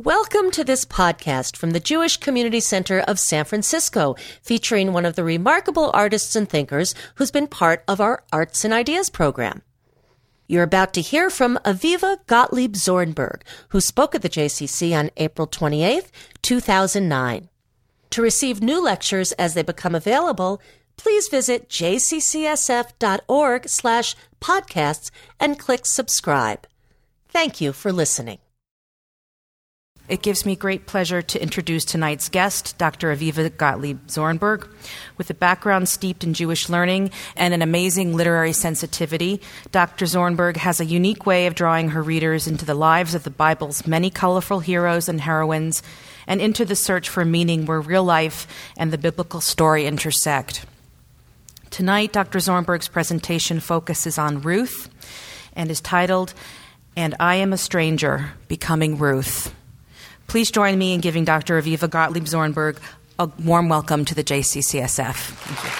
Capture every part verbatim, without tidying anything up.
Welcome to this podcast from the Jewish Community Center of San Francisco, featuring one of the remarkable artists and thinkers who's been part of our Arts and Ideas program. You're about to hear from Aviva Gottlieb Zornberg, who spoke at the J C C on April twenty-eighth, two thousand nine. To receive new lectures as they become available, please visit jccsf.org slash podcasts and click subscribe. Thank you for listening. It gives me great pleasure to introduce tonight's guest, Doctor Aviva Gottlieb Zornberg. With a background steeped in Jewish learning and an amazing literary sensitivity, Doctor Zornberg has a unique way of drawing her readers into the lives of the Bible's many colorful heroes and heroines and into the search for meaning where real life and the biblical story intersect. Tonight, Doctor Zornberg's presentation focuses on Ruth and is titled, "And I Am a Stranger, Becoming Ruth." Please join me in giving Doctor Aviva Gottlieb Zornberg a warm welcome to the J C C S F. Thank you.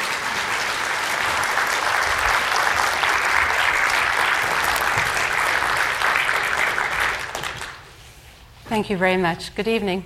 Thank you very much. Good evening.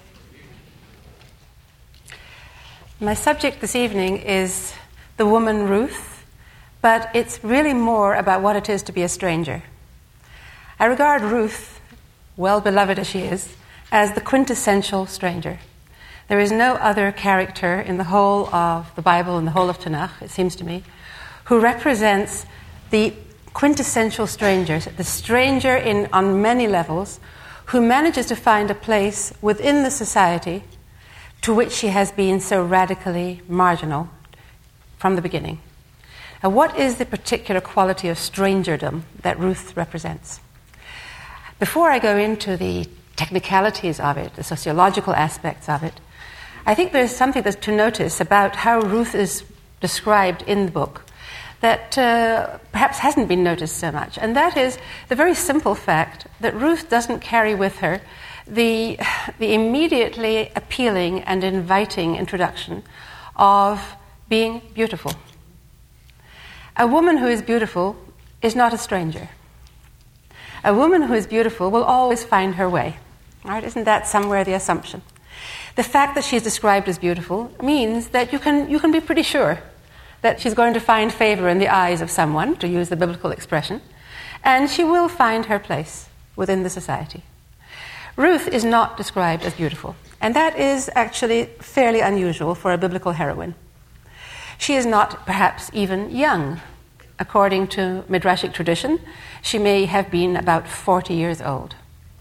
My subject this evening is the woman Ruth, but it's really more about what it is to be a stranger. I regard Ruth, well beloved as she is, as the quintessential stranger. There is no other character in the whole of the Bible and the whole of Tanakh, it seems to me, who represents the quintessential stranger, the stranger in on many levels, who manages to find a place within the society to which she has been so radically marginal from the beginning. Now, what is the particular quality of strangerdom that Ruth represents? Before I go into the technicalities of it, the sociological aspects of it, I think there's something that's to notice about how Ruth is described in the book that uh, perhaps hasn't been noticed so much, and that is the very simple fact that Ruth doesn't carry with her the, the immediately appealing and inviting introduction of being beautiful. A woman who is beautiful is not a stranger. A woman who is beautiful will always find her way. Right? Isn't that somewhere the assumption? The fact that she's described as beautiful means that you can you can be pretty sure that she's going to find favor in the eyes of someone, to use the biblical expression, and she will find her place within the society. Ruth is not described as beautiful, and that is actually fairly unusual for a biblical heroine. She is not perhaps even young. According to Midrashic tradition, she may have been about forty years old.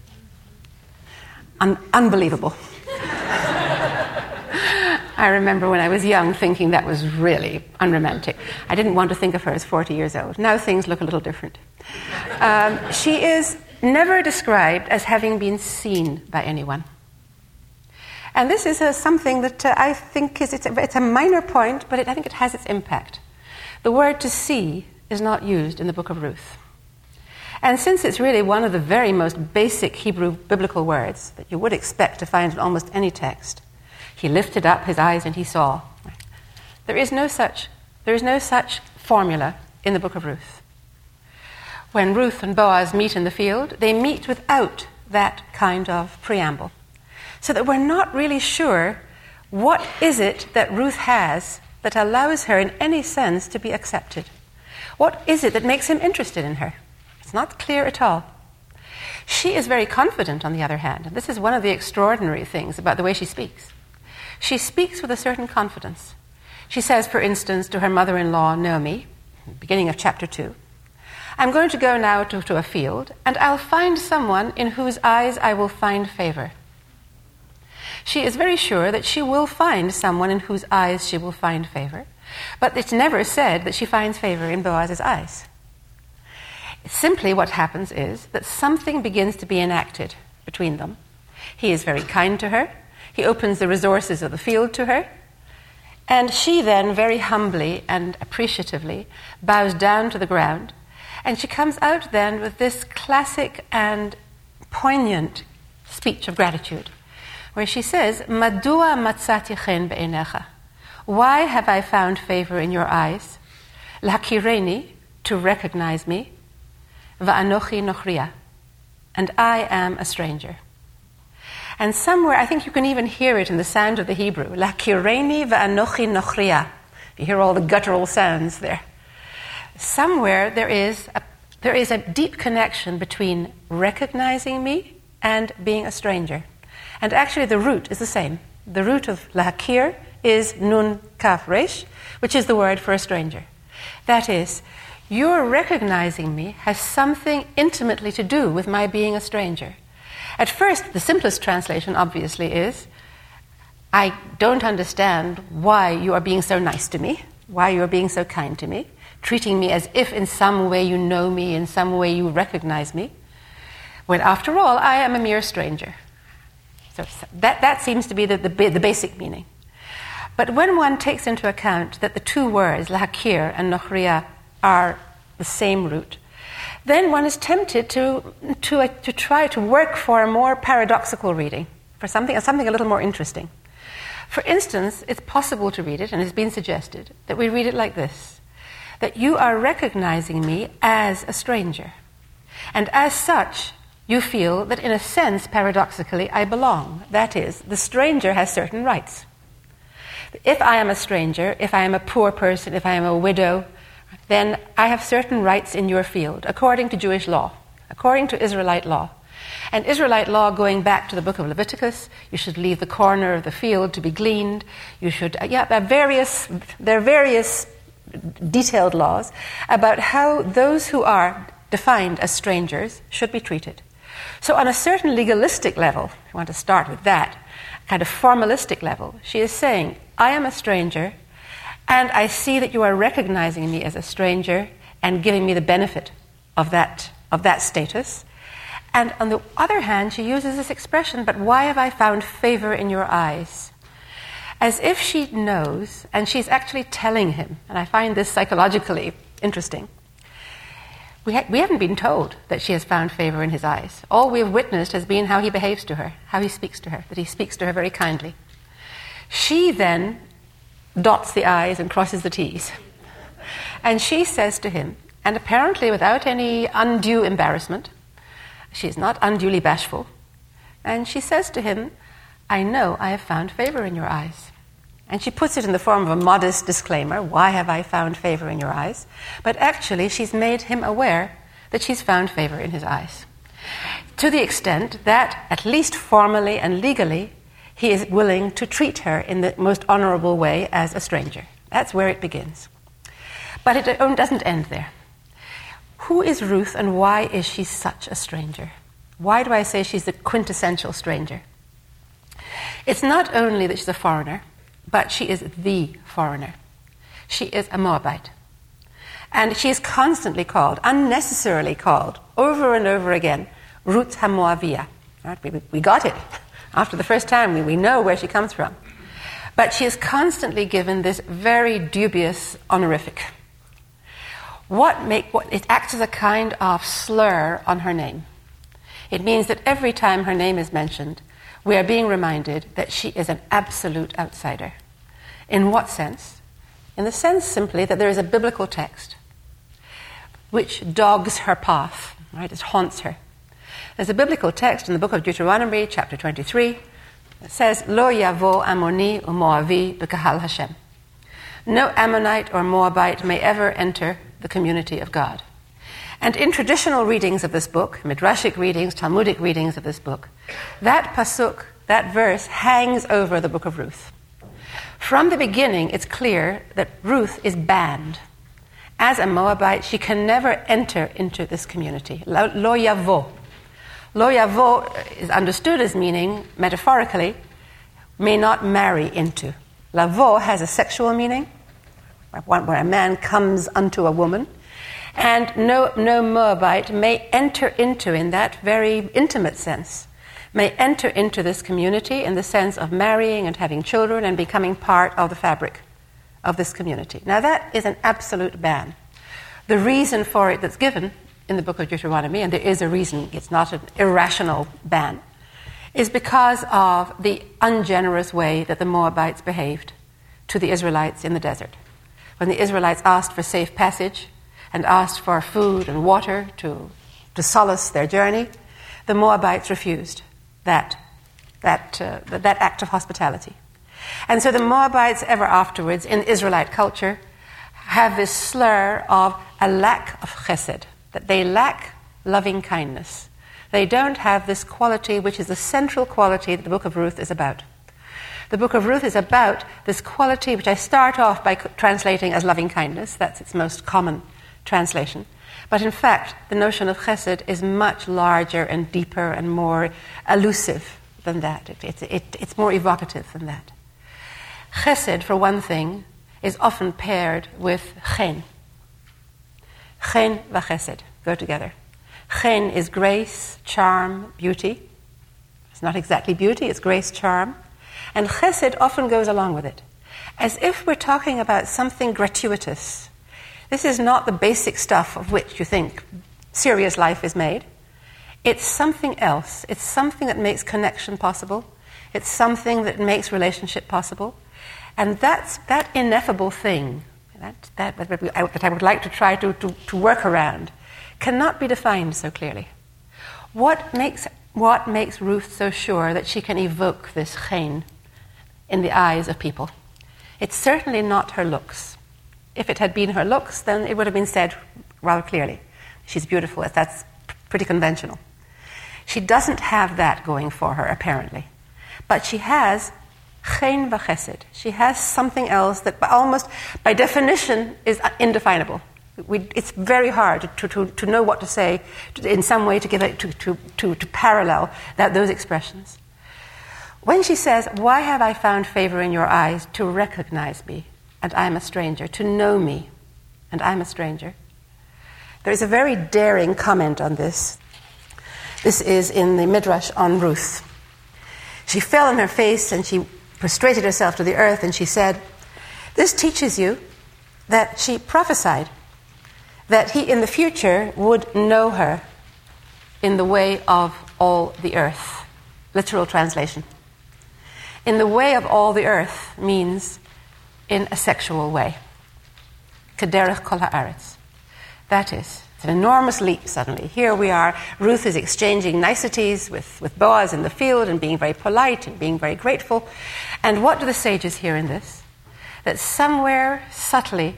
Un- unbelievable. I remember when I was young thinking that was really unromantic. I didn't want to think of her as forty years old. Now things look a little different. Um, she is never described as having been seen by anyone. And this is uh, something that uh, I think is it's a, it's a minor point, but it, I think it has its impact. The word to see is not used in the book of Ruth. And since it's really one of the very most basic Hebrew biblical words that you would expect to find in almost any text, he lifted up his eyes and he saw. There is no such, there is no such formula in the book of Ruth. When Ruth and Boaz meet in the field, they meet without that kind of preamble. So that we're not really sure what is it that Ruth has that allows her in any sense to be accepted. What is it that makes him interested in her? It's not clear at all. She is very confident, on the other hand, and this is one of the extraordinary things about the way she speaks. She speaks with a certain confidence. She says, for instance, to her mother-in-law, Naomi, beginning of chapter two, "I'm going to go now to, to a field, and I'll find someone in whose eyes I will find favor." She is very sure that she will find someone in whose eyes she will find favor, but it's never said that she finds favor in Boaz's eyes. Simply what happens is that something begins to be enacted between them. He is very kind to her. He opens the resources of the field to her. And she then very humbly and appreciatively bows down to the ground. And she comes out then with this classic and poignant speech of gratitude, where she says, "Madua matzati chen be'enecha." Why have I found favor in your eyes? L'hakireni, to recognize me. Va'anochi nochria, and I am a stranger. And somewhere, I think you can even hear it in the sound of the Hebrew. L'hakireni v'anochi nochriya. You hear all the guttural sounds there. Somewhere there is a, there is a deep connection between recognizing me and being a stranger. And actually the root is the same. The root of lahakir is nun kaf resh, which is the word for a stranger. That is, your recognizing me has something intimately to do with my being a stranger. At first, the simplest translation, obviously, is, I don't understand why you are being so nice to me, why you are being so kind to me, treating me as if in some way you know me, in some way you recognize me, when after all, I am a mere stranger. So that, that seems to be the, the, the basic meaning. But when one takes into account that the two words, lahakir and nochriya, are the same root, then one is tempted to, to, uh, to try to work for a more paradoxical reading, for something, something a little more interesting. For instance, it's possible to read it, and it's been suggested, that we read it like this, that you are recognizing me as a stranger. And as such, you feel that in a sense, paradoxically, I belong. That is, the stranger has certain rights. If I am a stranger, if I am a poor person, if I am a widow, then I have certain rights in your field, according to Jewish law, according to Israelite law. And Israelite law, going back to the book of Leviticus, you should leave the corner of the field to be gleaned. You should, yeah, there are various, there are various detailed laws about how those who are defined as strangers should be treated. So on a certain legalistic level, if you want to start with that, kind of formalistic level, she is saying, I am a stranger, and I see that you are recognizing me as a stranger and giving me the benefit of that, of that status. And on the other hand, she uses this expression, but why have I found favor in your eyes? As if she knows, and she's actually telling him, and I find this psychologically interesting. We, ha- we haven't been told that she has found favor in his eyes. All we have witnessed has been how he behaves to her, how he speaks to her, that he speaks to her very kindly. She then dots the I's and crosses the T's. And she says to him, and apparently without any undue embarrassment, she is not unduly bashful, and she says to him, I know I have found favor in your eyes. And she puts it in the form of a modest disclaimer, why have I found favor in your eyes? But actually she's made him aware that she's found favor in his eyes. To the extent that, at least formally and legally, he is willing to treat her in the most honorable way as a stranger. That's where it begins. But it doesn't end there. Who is Ruth and why is she such a stranger? Why do I say she's the quintessential stranger? It's not only that she's a foreigner, but she is the foreigner. She is a Moabite. And she is constantly called, unnecessarily called, over and over again, Ruth HaMoaviyah. Right? We, we got it. After the first time, we, we know where she comes from. But she is constantly given this very dubious honorific. What make what it acts as a kind of slur on her name. It means that every time her name is mentioned, we are being reminded that she is an absolute outsider. In what sense? In the sense simply that there is a biblical text which dogs her path, right? It haunts her. There's a biblical text in the book of Deuteronomy, chapter twenty-three, that says, Lo yavo Ammoni u'Moavi b'kahal Hashem. No Ammonite or Moabite may ever enter the community of God. And in traditional readings of this book, Midrashic readings, Talmudic readings of this book, that pasuk, that verse, hangs over the book of Ruth. From the beginning, it's clear that Ruth is banned. As a Moabite, she can never enter into this community. Lo yavo. Lo yavo is understood as meaning, metaphorically, may not marry into. Lavo has a sexual meaning, where a man comes unto a woman. And no, no Moabite may enter into, in that very intimate sense, may enter into this community in the sense of marrying and having children and becoming part of the fabric of this community. Now that is an absolute ban. The reason for it that's given in the book of Deuteronomy, and there is a reason, it's not an irrational ban, is because of the ungenerous way that the Moabites behaved to the Israelites in the desert. When the Israelites asked for safe passage and asked for food and water to, to solace their journey, the Moabites refused that that, uh, that, that act of hospitality. And so the Moabites ever afterwards in Israelite culture have this slur of a lack of chesed, that they lack loving kindness. They don't have this quality which is the central quality that the book of Ruth is about. The book of Ruth is about this quality which I start off by translating as loving kindness. That's its most common translation. But in fact, the notion of chesed is much larger and deeper and more elusive than that. It, it, it, it's more evocative than that. Chesed, for one thing, is often paired with chen. Chen v'chesed go together. Chen is grace, charm, beauty. It's not exactly beauty, it's grace, charm. And chesed often goes along with it, as if we're talking about something gratuitous. This is not the basic stuff of which you think serious life is made. It's something else. It's something that makes connection possible. It's something that makes relationship possible. And that's that ineffable thing that, that, that I would like to try to, to, to work around cannot be defined so clearly. What makes, what makes Ruth so sure that she can evoke this chen in the eyes of people? It's certainly not her looks. If it had been her looks, then it would have been said rather clearly. She's beautiful. That's pretty conventional. She doesn't have that going for her, apparently. But she has chen v'chesed. She has something else that almost, by definition, is indefinable. We, it's very hard to, to, to know what to say to, in some way to give it, to, to, to, to parallel that, those expressions. When she says, "Why have I found favor in your eyes to recognize me, and I'm a stranger, to know me, and I'm a stranger?" There is a very daring comment on this. This is in the Midrash on Ruth. She fell on her face and she prostrated herself to the earth, and she said, "This teaches you that she prophesied that he in the future would know her in the way of all the earth." Literal translation. In the way of all the earth means in a sexual way. Kederech kol haaretz. That is, it's an enormous leap suddenly. Here we are, Ruth is exchanging niceties with, with Boaz in the field and being very polite and being very grateful. And what do the sages hear in this? That somewhere subtly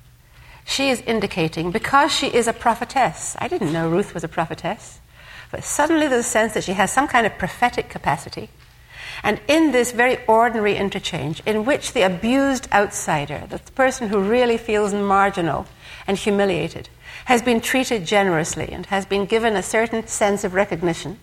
she is indicating, because she is a prophetess. I didn't know Ruth was a prophetess. But suddenly there's a sense that she has some kind of prophetic capacity. And in this very ordinary interchange, in which the abused outsider, the person who really feels marginal and humiliated, has been treated generously and has been given a certain sense of recognition,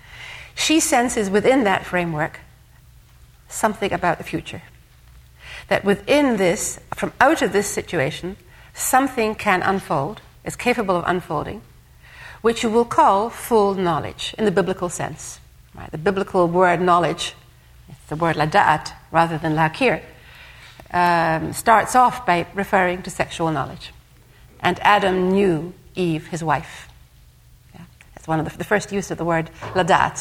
she senses within that framework something about the future. That within this, from out of this situation, something can unfold, is capable of unfolding, which you will call full knowledge in the biblical sense. Right? The biblical word knowledge, it's the word lada'at rather than lahakir, um, starts off by referring to sexual knowledge. And Adam knew Eve, his wife. Yeah? That's one of the, the first use of the word lada'at.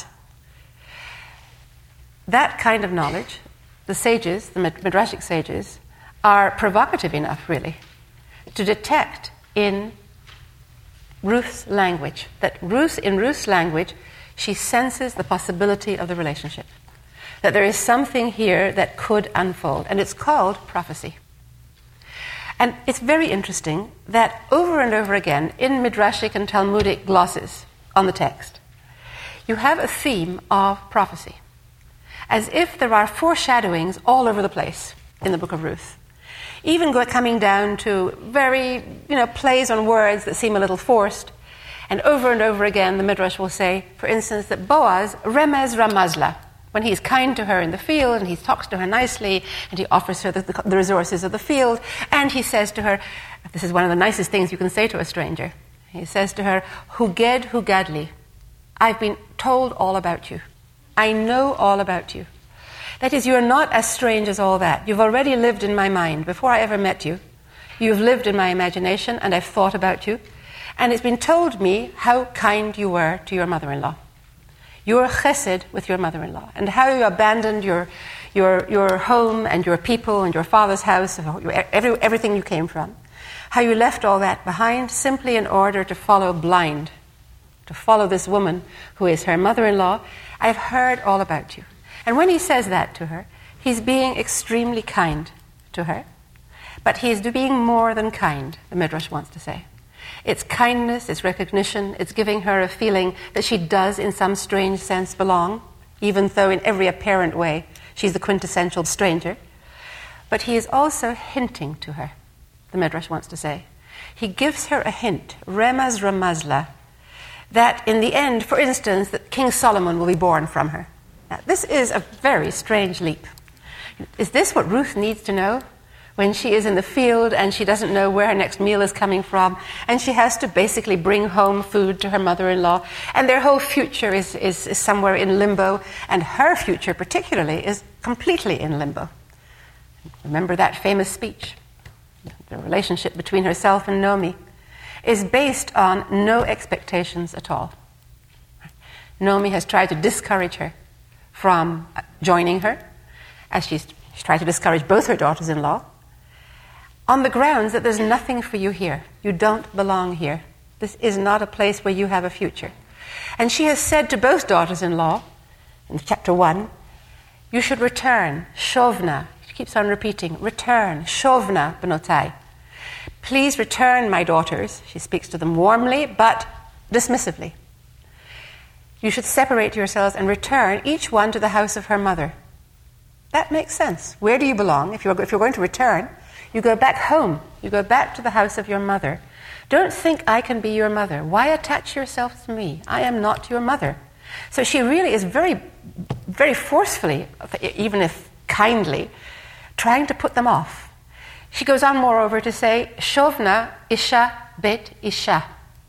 That kind of knowledge, the sages, the Midrashic sages, are provocative enough, really, to detect in Ruth's language, that Ruth, in Ruth's language, she senses the possibility of the relationship. That there is something here that could unfold, and it's called prophecy. And it's very interesting that over and over again in Midrashic and Talmudic glosses on the text, you have a theme of prophecy, as if there are foreshadowings all over the place in the book of Ruth. Even go, coming down to very, you know, plays on words that seem a little forced. And over and over again, the Midrash will say, for instance, that Boaz, remez ramazla, when he's kind to her in the field, and he talks to her nicely, and he offers her the, the, the resources of the field, and he says to her, this is one of the nicest things you can say to a stranger, he says to her, Huged hugadli, I've been told all about you. I know all about you. That is, you're not as strange as all that. You've already lived in my mind. Before I ever met you, you've lived in my imagination, and I've thought about you. And it's been told me how kind you were to your mother-in-law. Your chesed with your mother-in-law, and how you abandoned your, your, your home and your people and your father's house, every, everything you came from. How you left all that behind simply in order to follow blind, to follow this woman who is her mother-in-law. I've heard all about you. And when he says that to her, he's being extremely kind to her. But he is being more than kind, the Midrash wants to say. It's kindness, it's recognition, it's giving her a feeling that she does in some strange sense belong, even though in every apparent way she's the quintessential stranger. But he is also hinting to her, the Midrash wants to say. He gives her a hint, remaz ramazla, that in the end, for instance, that King Solomon will be born from her. Now, this is a very strange leap. Is this what Ruth needs to know? When she is in the field and she doesn't know where her next meal is coming from, and she has to basically bring home food to her mother-in-law, and their whole future is, is, is somewhere in limbo, and her future particularly is completely in limbo. Remember that famous speech? The relationship between herself and Naomi is based on no expectations at all. Naomi has tried to discourage her from joining her, as she's, she's tried to discourage both her daughters-in-law, on the grounds that there's nothing for you here. You don't belong here. This is not a place where you have a future. And she has said to both daughters-in-law, in chapter one, you should return, shovna. She keeps on repeating, return, shovna benotai. Please return, my daughters. She speaks to them warmly, but dismissively. You should separate yourselves and return, each one to the house of her mother. That makes sense. Where do you belong? If you're, if you're going to return, you go back home. You go back to the house of your mother. Don't think I can be your mother. Why attach yourself to me? I am not your mother. So she really is very, very forcefully, even if kindly, trying to put them off. She goes on, moreover, to say, Shovna isha bet isha.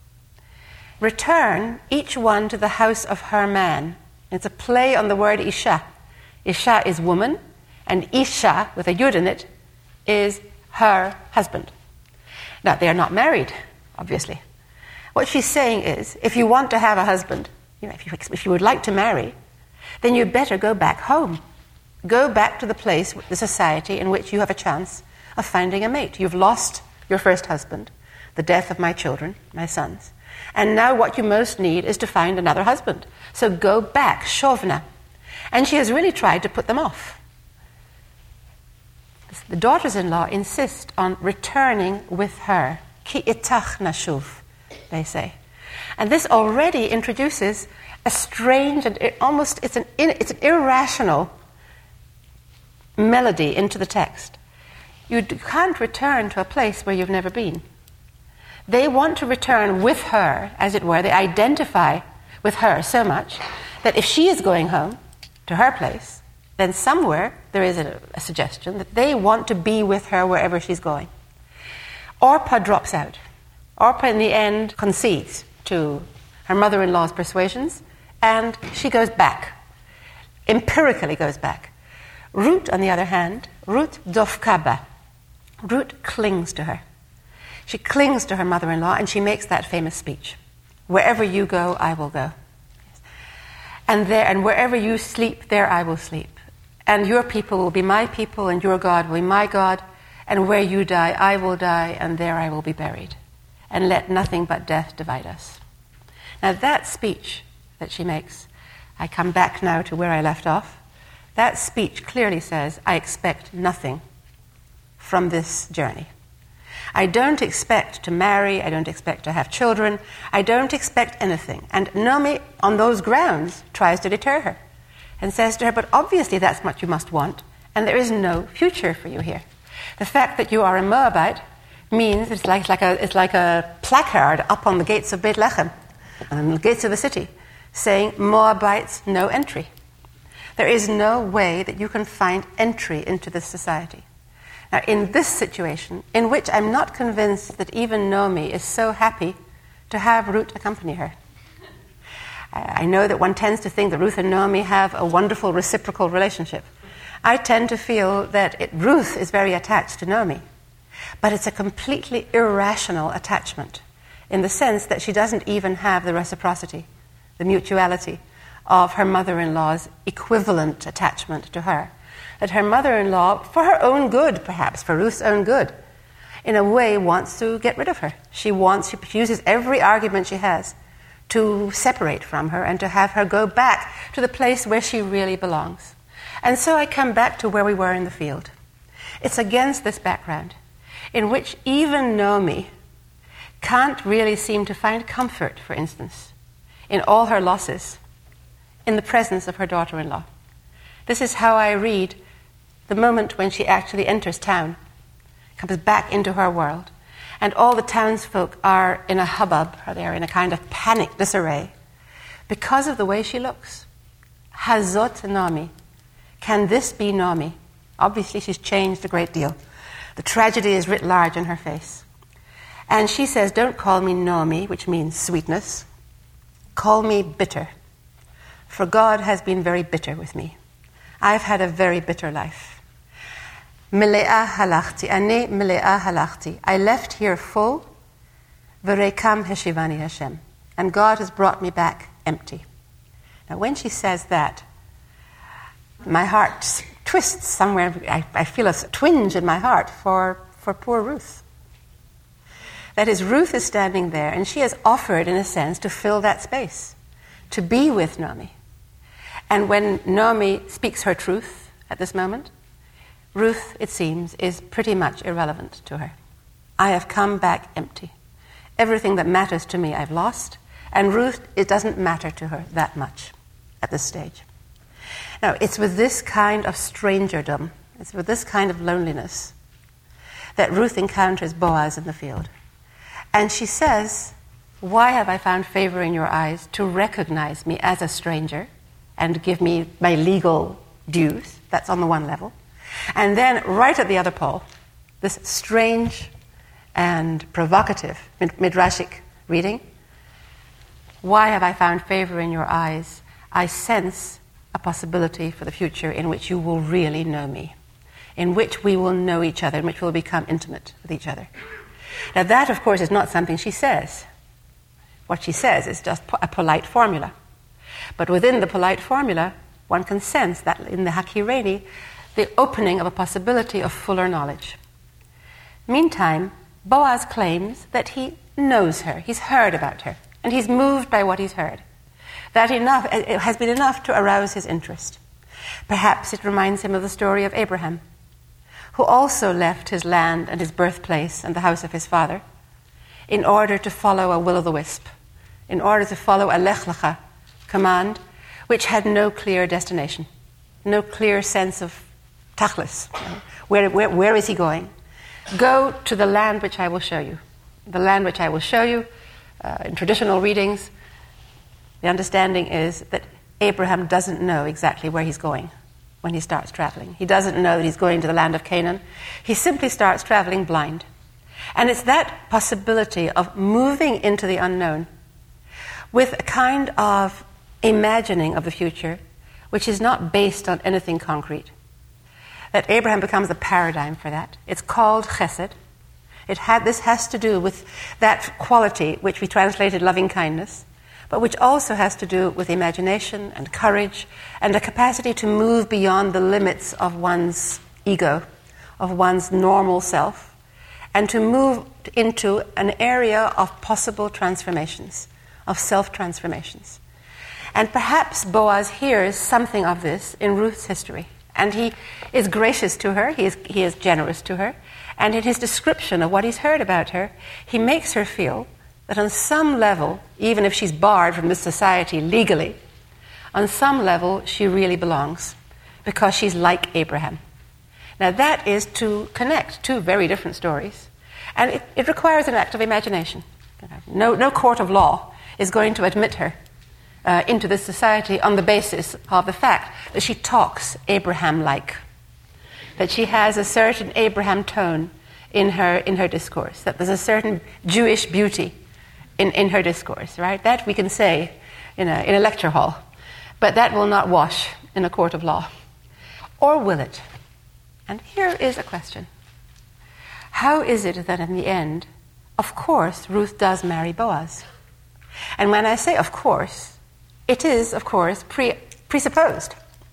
Return, each one to the house of her man. It's a play on the word isha. Isha is woman, and isha, with a yud in it, is her husband. Now, they are not married, obviously. What she's saying is, if you want to have a husband, you know, if you, if you would like to marry, then you better go back home. Go back to the place, the society in which you have a chance of finding a mate. You've lost your first husband, the death of my children, my sons. And now what you most need is to find another husband. So go back, shovna. And she has really tried to put them off. The daughters-in-law insist on returning with her. Ki itach nashuv, they say. And this already introduces a strange and almost, it's an, it's an irrational melody into the text. You can't return to a place where you've never been. They want to return with her, as it were. They identify with her so much that if she is going home to her place, then somewhere there is a, a suggestion that they want to be with her wherever she's going. Orpah drops out. Orpah, in the end, concedes to her mother-in-law's persuasions, and she goes back, empirically goes back. Ruth, on the other hand, Ruth dofkaba. Ruth clings to her. She clings to her mother-in-law, and she makes that famous speech. Wherever you go, I will go. And there, and wherever you sleep, there I will sleep. And your people will be my people, and your God will be my God. And where you die, I will die, and there I will be buried. And let nothing but death divide us. Now that speech that she makes, I come back now to where I left off. That speech clearly says, I expect nothing from this journey. I don't expect to marry, I don't expect to have children, I don't expect anything. And Naomi, on those grounds, tries to deter her and says to her, but obviously that's what you must want, and there is no future for you here. The fact that you are a Moabite means it's like, it's like, a, it's like a placard up on the gates of Beit Lechem, on the gates of the city, saying, Moabites, no entry. There is no way that you can find entry into this society. Now, in this situation, in which I'm not convinced that even Naomi is so happy to have Ruth accompany her. I know that one tends to think that Ruth and Naomi have a wonderful reciprocal relationship. I tend to feel that it, Ruth is very attached to Naomi, but it's a completely irrational attachment in the sense that she doesn't even have the reciprocity, the mutuality of her mother-in-law's equivalent attachment to her. That her mother-in-law, for her own good perhaps, for Ruth's own good, in a way wants to get rid of her. She wants, she uses every argument she has to separate from her and to have her go back to the place where she really belongs. And so I come back to where we were in the field. It's against this background in which even Naomi can't really seem to find comfort, for instance, in all her losses, in the presence of her daughter-in-law. This is how I read the moment when she actually enters town, comes back into her world, and all the townsfolk are in a hubbub, or they're in a kind of panic disarray, because of the way she looks. Hazot Naomi. Can this be Naomi? Obviously, she's changed a great deal. The tragedy is writ large in her face. And she says, don't call me Naomi, which means sweetness. Call me bitter. For God has been very bitter with me. I've had a very bitter life. Mile'ah halachti, ane mile'ah halachti. I left here full. V'rekam heshivani Hashem. And God has brought me back empty. Now, when she says that, my heart twists somewhere. I, I feel a twinge in my heart for, for poor Ruth. That is, Ruth is standing there, and she has offered, in a sense, to fill that space, to be with Naomi. And when Naomi speaks her truth at this moment, Ruth, it seems, is pretty much irrelevant to her. I have come back empty. Everything that matters to me I've lost, and Ruth, it doesn't matter to her that much at this stage. Now, it's with this kind of strangerdom, it's with this kind of loneliness that Ruth encounters Boaz in the field. And she says, why have I found favor in your eyes to recognize me as a stranger and give me my legal dues? That's on the one level. And then right at the other pole, this strange and provocative midrashic reading, why have I found favor in your eyes? I sense a possibility for the future in which you will really know me, in which we will know each other, in which we'll become intimate with each other. Now that, of course, is not something she says. What she says is just a polite formula. But within the polite formula, one can sense that in the Hakireni, the opening of a possibility of fuller knowledge. Meantime, Boaz claims that he knows her, he's heard about her, and he's moved by what he's heard. That enough, it has been enough to arouse his interest. Perhaps it reminds him of the story of Abraham, who also left his land and his birthplace and the house of his father in order to follow a will-o'-the-wisp, in order to follow a lech lecha command which had no clear destination, no clear sense of tachlis. You know, where, where, where is he going? Go to the land which I will show you. The land which I will show you, uh, in traditional readings, the understanding is that Abraham doesn't know exactly where he's going when he starts traveling. He doesn't know that he's going to the land of Canaan. He simply starts traveling blind. And it's that possibility of moving into the unknown with a kind of imagining of the future which is not based on anything concrete, that Abraham becomes the paradigm for that. It's called chesed. It had, this has to do with that quality which we translated loving kindness, but which also has to do with imagination and courage and a capacity to move beyond the limits of one's ego, of one's normal self, and to move into an area of possible transformations, of self-transformations. And perhaps Boaz hears something of this in Ruth's history, and he is gracious to her, he is, he is generous to her, and in his description of what he's heard about her, he makes her feel that on some level, even if she's barred from this society legally, on some level she really belongs because she's like Abraham. Now that is to connect two very different stories, and it, it requires an act of imagination. No, no court of law is going to admit her uh, into this society on the basis of the fact that she talks Abraham-like, that she has a certain Abraham tone in her in her discourse, that there's a certain Jewish beauty In, in her discourse, right? That we can say in a, in a lecture hall, but that will not wash in a court of law. Or will it? And here is a question. How is it that in the end, of course, Ruth does marry Boaz? And when I say of course, it is, of course, pre, presupposed.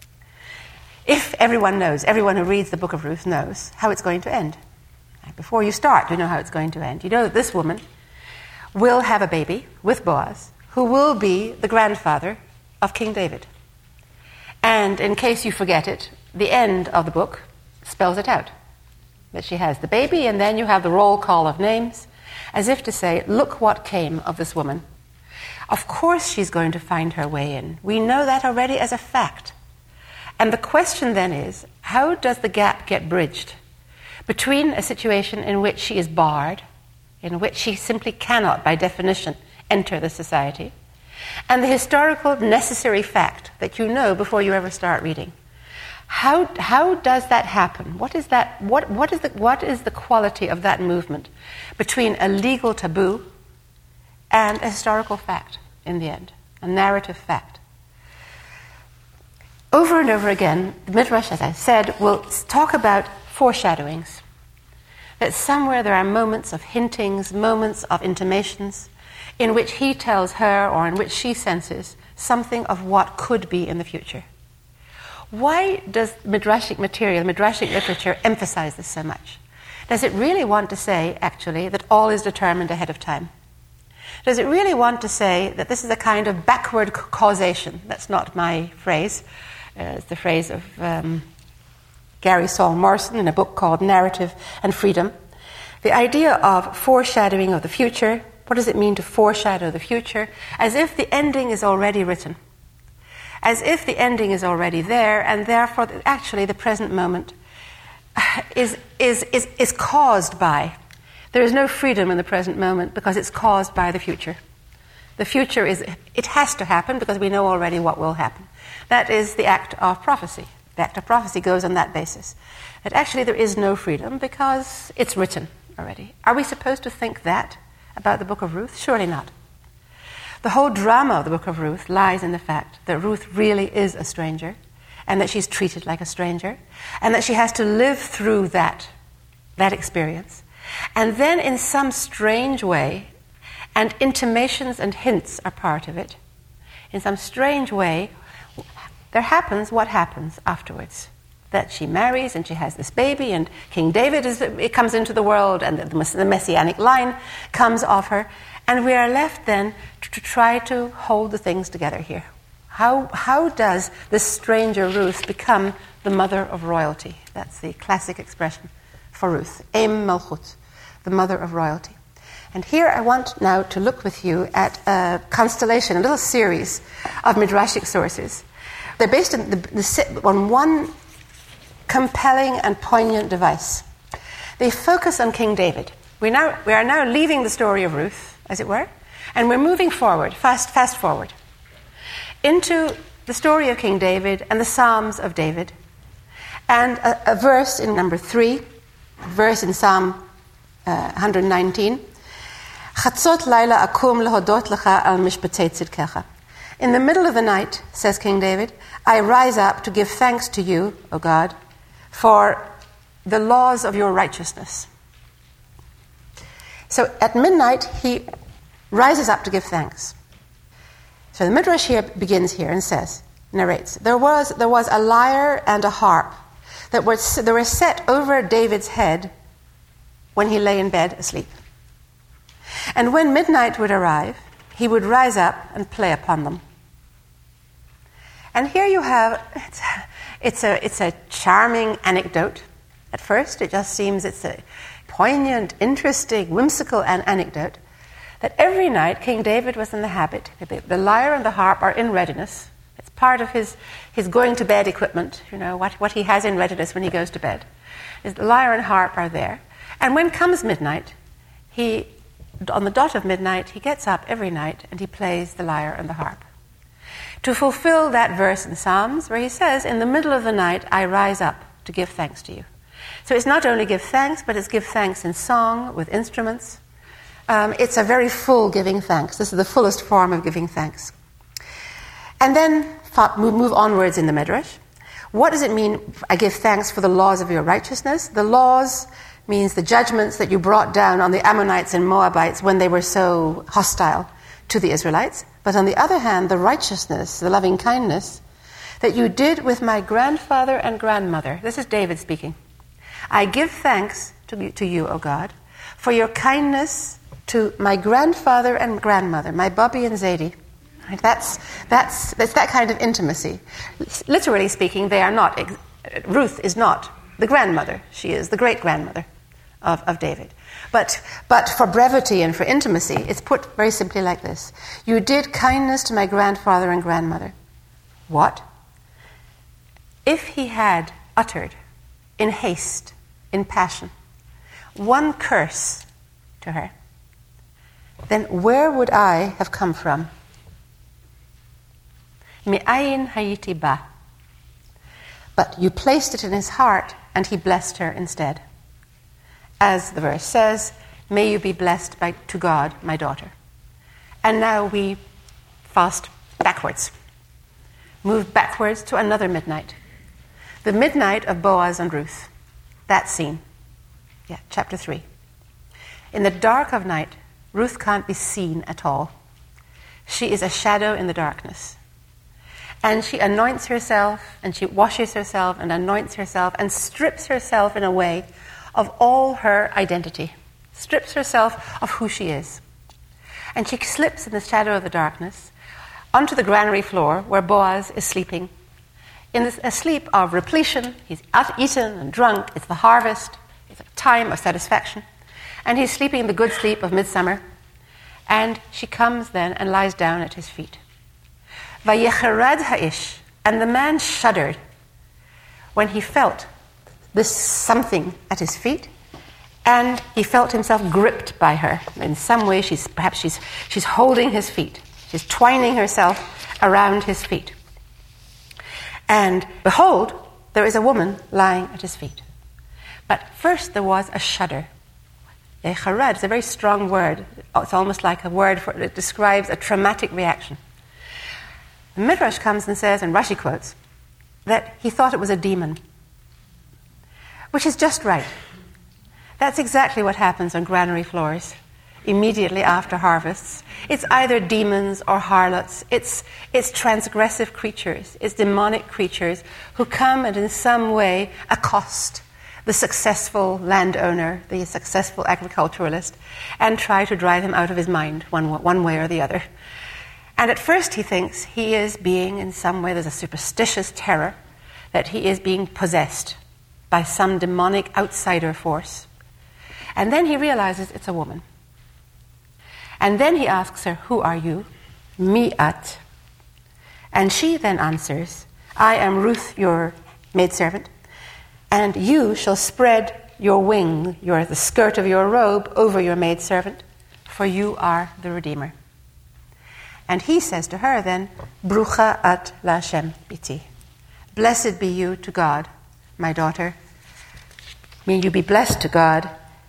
If everyone knows, everyone who reads the book of Ruth knows how it's going to end. Before you start, you know how it's going to end. You know that this woman will have a baby with Boaz, who will be the grandfather of King David. And in case you forget it, the end of the book spells it out. That she has the baby, and then you have the roll call of names, as if to say, look what came of this woman. Of course she's going to find her way in. We know that already as a fact. And the question then is, how does the gap get bridged between a situation in which she is barred, in which she simply cannot, by definition, enter the society, and the historical necessary fact that you know before you ever start reading? How, how does that happen? What is that? What, what, is the, what is the quality of that movement between a legal taboo and a historical fact in the end, a narrative fact? Over and over again, the Midrash, as I said, will talk about foreshadowings. That somewhere there are moments of hintings, moments of intimations, in which he tells her or in which she senses something of what could be in the future. Why does Midrashic material, Midrashic literature, emphasize this so much? Does it really want to say, actually, that all is determined ahead of time? Does it really want to say that this is a kind of backward causation? That's not my phrase. Uh, it's the phrase of um, Gary Saul Morrison in a book called Narrative and Freedom. The idea of foreshadowing of the future. What does it mean to foreshadow the future? As if the ending is already written. As if the ending is already there, and therefore actually the present moment is, is, is, is caused by. There is no freedom in the present moment because it's caused by the future. The future is, it has to happen because we know already what will happen. That is the act of prophecy. The act of prophecy goes on that basis. That actually there is no freedom because it's written already. Are we supposed to think that about the book of Ruth? Surely not. The whole drama of the book of Ruth lies in the fact that Ruth really is a stranger, and that she's treated like a stranger, and that she has to live through that, that experience. And then in some strange way, and intimations and hints are part of it, in some strange way, there happens what happens afterwards. That she marries and she has this baby, and King David is, it comes into the world, and the, the messianic line comes of her. And we are left then to, to try to hold the things together here. How, how does this stranger Ruth become the mother of royalty? That's the classic expression for Ruth. Em Malchut, the mother of royalty. And here I want now to look with you at a constellation, a little series of Midrashic sources. They're based on, the, the, on one compelling and poignant device. They focus on King David. We, now, we are now leaving the story of Ruth, as it were, and we're moving forward, fast, fast forward, into the story of King David and the Psalms of David, and a, a verse in number three, a verse in Psalm uh, one hundred nineteen, Chatzot laila akum lehodot lecha al mishpatei tzidkecha. In the middle of the night, says King David, I rise up to give thanks to you, O God, for the laws of your righteousness. So at midnight, he rises up to give thanks. So the Midrash here begins here and says, narrates, there was, there was a lyre and a harp that were, that were set over David's head when he lay in bed asleep. And when midnight would arrive, he would rise up and play upon them. And here you have, it's, it's, a, it's a charming anecdote. At first, it just seems it's a poignant, interesting, whimsical an anecdote that every night King David was in the habit, the, the lyre and the harp are in readiness. It's part of his, his going to bed equipment, you know, what, what he has in readiness when he goes to bed. Is the lyre and harp are there. And when comes midnight, he, on the dot of midnight, he gets up every night and he plays the lyre and the harp. To fulfill that verse in Psalms where he says, in the middle of the night, I rise up to give thanks to you. So it's not only give thanks, but it's give thanks in song, with instruments. Um, it's a very full giving thanks. This is the fullest form of giving thanks. And then we move onwards in the Midrash. What does it mean, I give thanks for the laws of your righteousness? The laws means the judgments that you brought down on the Ammonites and Moabites when they were so hostile to the Israelites. But on the other hand, the righteousness, the loving kindness that you did with my grandfather and grandmother. This is David speaking. I give thanks to, to you, O God, for your kindness to my grandfather and grandmother, my Bobby and Zadie, Right? That's, that's, that's that kind of intimacy. Literally speaking, they are not. Ruth is not the grandmother. She is the great-grandmother of, of David. But, but for brevity and for intimacy, it's put very simply like this. You did kindness to my grandfather and grandmother. What? If he had uttered in haste, in passion, one curse to her, then where would I have come from? Mi'ayin hayiti ba. But you placed it in his heart, and he blessed her instead. As the verse says, may you be blessed by, to God, my daughter. And now we fast backwards. Move backwards to another midnight. The midnight of Boaz and Ruth. That scene. Yeah, chapter three. In the dark of night, Ruth can't be seen at all. She is a shadow in the darkness. And she anoints herself, and she washes herself, and anoints herself, and strips herself in a way of all her identity. Strips herself of who she is. And she slips in the shadow of the darkness onto the granary floor where Boaz is sleeping. In this, a sleep of repletion, he's eaten and drunk, it's the harvest, it's a time of satisfaction. And he's sleeping the good sleep of midsummer. And she comes then and lies down at his feet. Vayecherad ha'ish, and the man shuddered when he felt this something at his feet, and he felt himself gripped by her. In some way, she's perhaps she's she's holding his feet. She's twining herself around his feet. And behold, there is a woman lying at his feet. But first there was a shudder. Yecherad is a very strong word. It's almost like a word for it describes a traumatic reaction. The Midrash comes and says, and Rashi quotes, that he thought it was a demon. Which is just right. That's exactly what happens on granary floors immediately after harvests. It's either demons or harlots. It's, it's transgressive creatures. It's demonic creatures who come and in some way accost the successful landowner, the successful agriculturalist, and try to drive him out of his mind one, one way or the other. And at first he thinks he is being, in some way, there's a superstitious terror that he is being possessed by some demonic outsider force. And then he realizes it's a woman. And then he asks her, who are you? Mi'at. And she then answers, I am Ruth, your maidservant, and you shall spread your wing, your, the skirt of your robe, over your maidservant, for you are the Redeemer. And he says to her then, Brucha at Lashem biti. Blessed be you to God, my daughter. May you be blessed to God.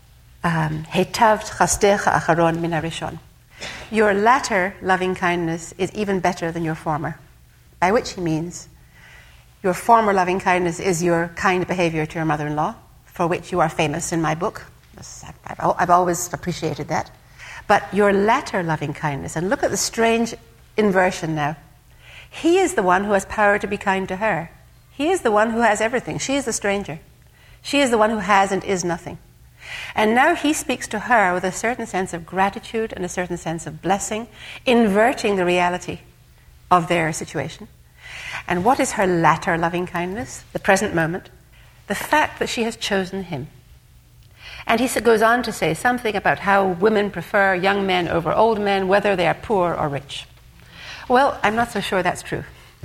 Hetavt chasdecha acharon min harishon. Your latter loving kindness is even better than your former. By which he means, your former loving kindness is your kind behavior to your mother-in-law, for which you are famous in my book. I've always appreciated that. But your latter loving kindness, and look at the strange inversion now. He is the one who has power to be kind to her. He is the one who has everything. She is the stranger. She is the one who has and is nothing. And now he speaks to her with a certain sense of gratitude and a certain sense of blessing, inverting the reality of their situation. And what is her latter loving kindness? The present moment. The fact that she has chosen him. And he goes on to say something about how women prefer young men over old men, whether they are poor or rich. Well, I'm not so sure that's true.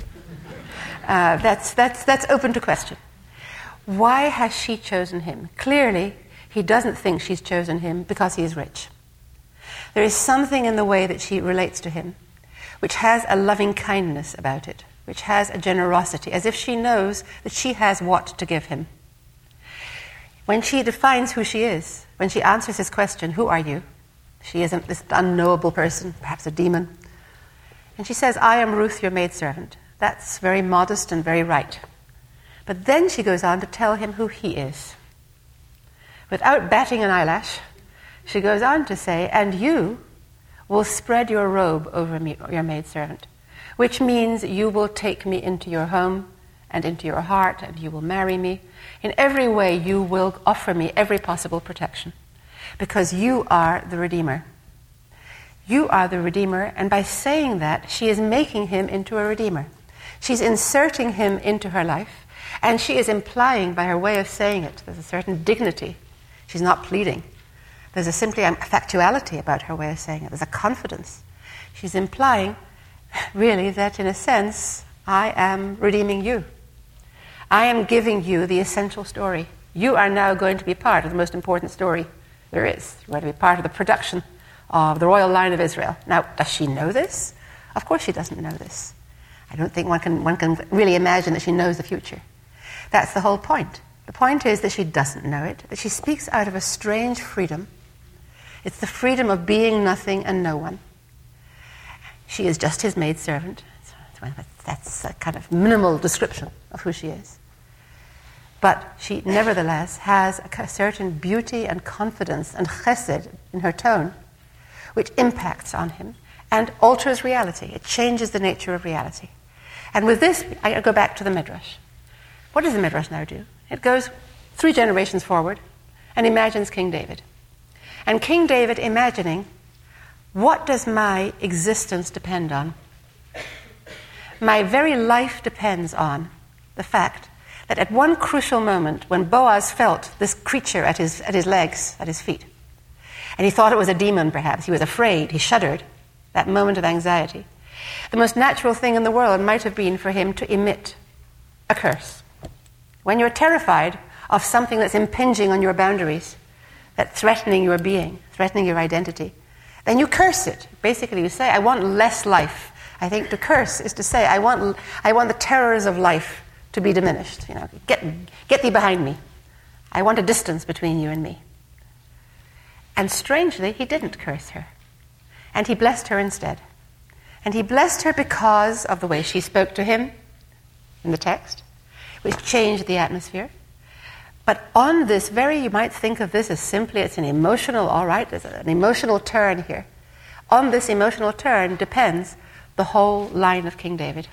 Uh, that's, that's, that's open to question. Why has she chosen him? Clearly, he doesn't think she's chosen him because he is rich. There is something in the way that she relates to him which has a loving kindness about it, which has a generosity, as if she knows that she has what to give him. When she defines who she is, when she answers his question, who are you? She isn't this unknowable person, perhaps a demon. And she says, I am Ruth, your maidservant. That's very modest and very right. But then she goes on to tell him who he is. Without batting an eyelash, she goes on to say, and you will spread your robe over me, your maidservant, which means you will take me into your home and into your heart, and you will marry me. In every way, you will offer me every possible protection, because you are the Redeemer. You are the Redeemer, and by saying that, she is making him into a Redeemer. She's inserting him into her life, and she is implying by her way of saying it, there's a certain dignity. She's not pleading. There's a simply a factuality about her way of saying it. There's a confidence. She's implying, really, that in a sense, I am redeeming you. I am giving you the essential story. You are now going to be part of the most important story there is. You're going to be part of the production of the royal line of Israel. Now, does she know this? Of course she doesn't know this. I don't think one can, one can really imagine that she knows the future. That's the whole point. The point is that she doesn't know it, that she speaks out of a strange freedom. It's the freedom of being nothing and no one. She is just his maidservant. That's a kind of minimal description of who she is. But she nevertheless has a certain beauty and confidence and chesed in her tone, which impacts on him and alters reality. It changes the nature of reality. And with this, I go back to the Midrash. What does the Midrash now do? It goes three generations forward and imagines King David. And King David imagining, what does my existence depend on? My very life depends on the fact that at one crucial moment when Boaz felt this creature at his, at his legs, at his feet, and he thought it was a demon perhaps, he was afraid, he shuddered, that moment of anxiety, the most natural thing in the world might have been for him to emit a curse. When you're terrified of something that's impinging on your boundaries, that's threatening your being, threatening your identity, then you curse it. Basically you say, I want less life. I think to curse is to say, I want, I want the terrors of life to be diminished. You know, get, get thee behind me. I want a distance between you and me. And strangely, he didn't curse her. And he blessed her instead. And he blessed her because of the way she spoke to him in the text, which changed the atmosphere. But on this very, you might think of this as simply, it's an emotional, all right, there's an emotional turn here. On this emotional turn depends the whole line of King David.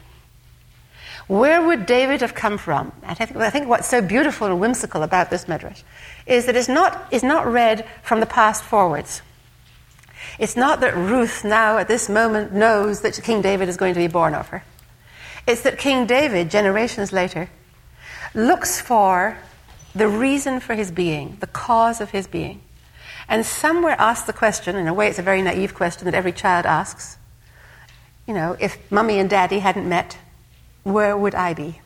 Where would David have come from? I think, I think what's so beautiful and whimsical about this Midrash is that it's not, it's not read from the past forwards. It's not that Ruth now at this moment knows that King David is going to be born of her. It's that King David, generations later, looks for the reason for his being, the cause of his being, and somewhere asks the question, in a way it's a very naive question that every child asks, you know, if Mummy and Daddy hadn't met, where would I be?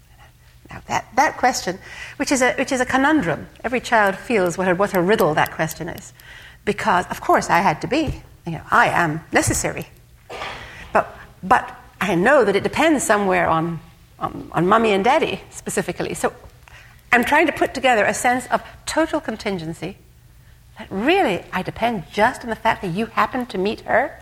Now that, that question, which is a which is a conundrum, every child feels what a, what a riddle that question is. Because, of course, I had to be. You know, I am necessary. But but I know that it depends somewhere on, on, on Mummy and Daddy, specifically. So I'm trying to put together a sense of total contingency, that really I depend just on the fact that you happen to meet her.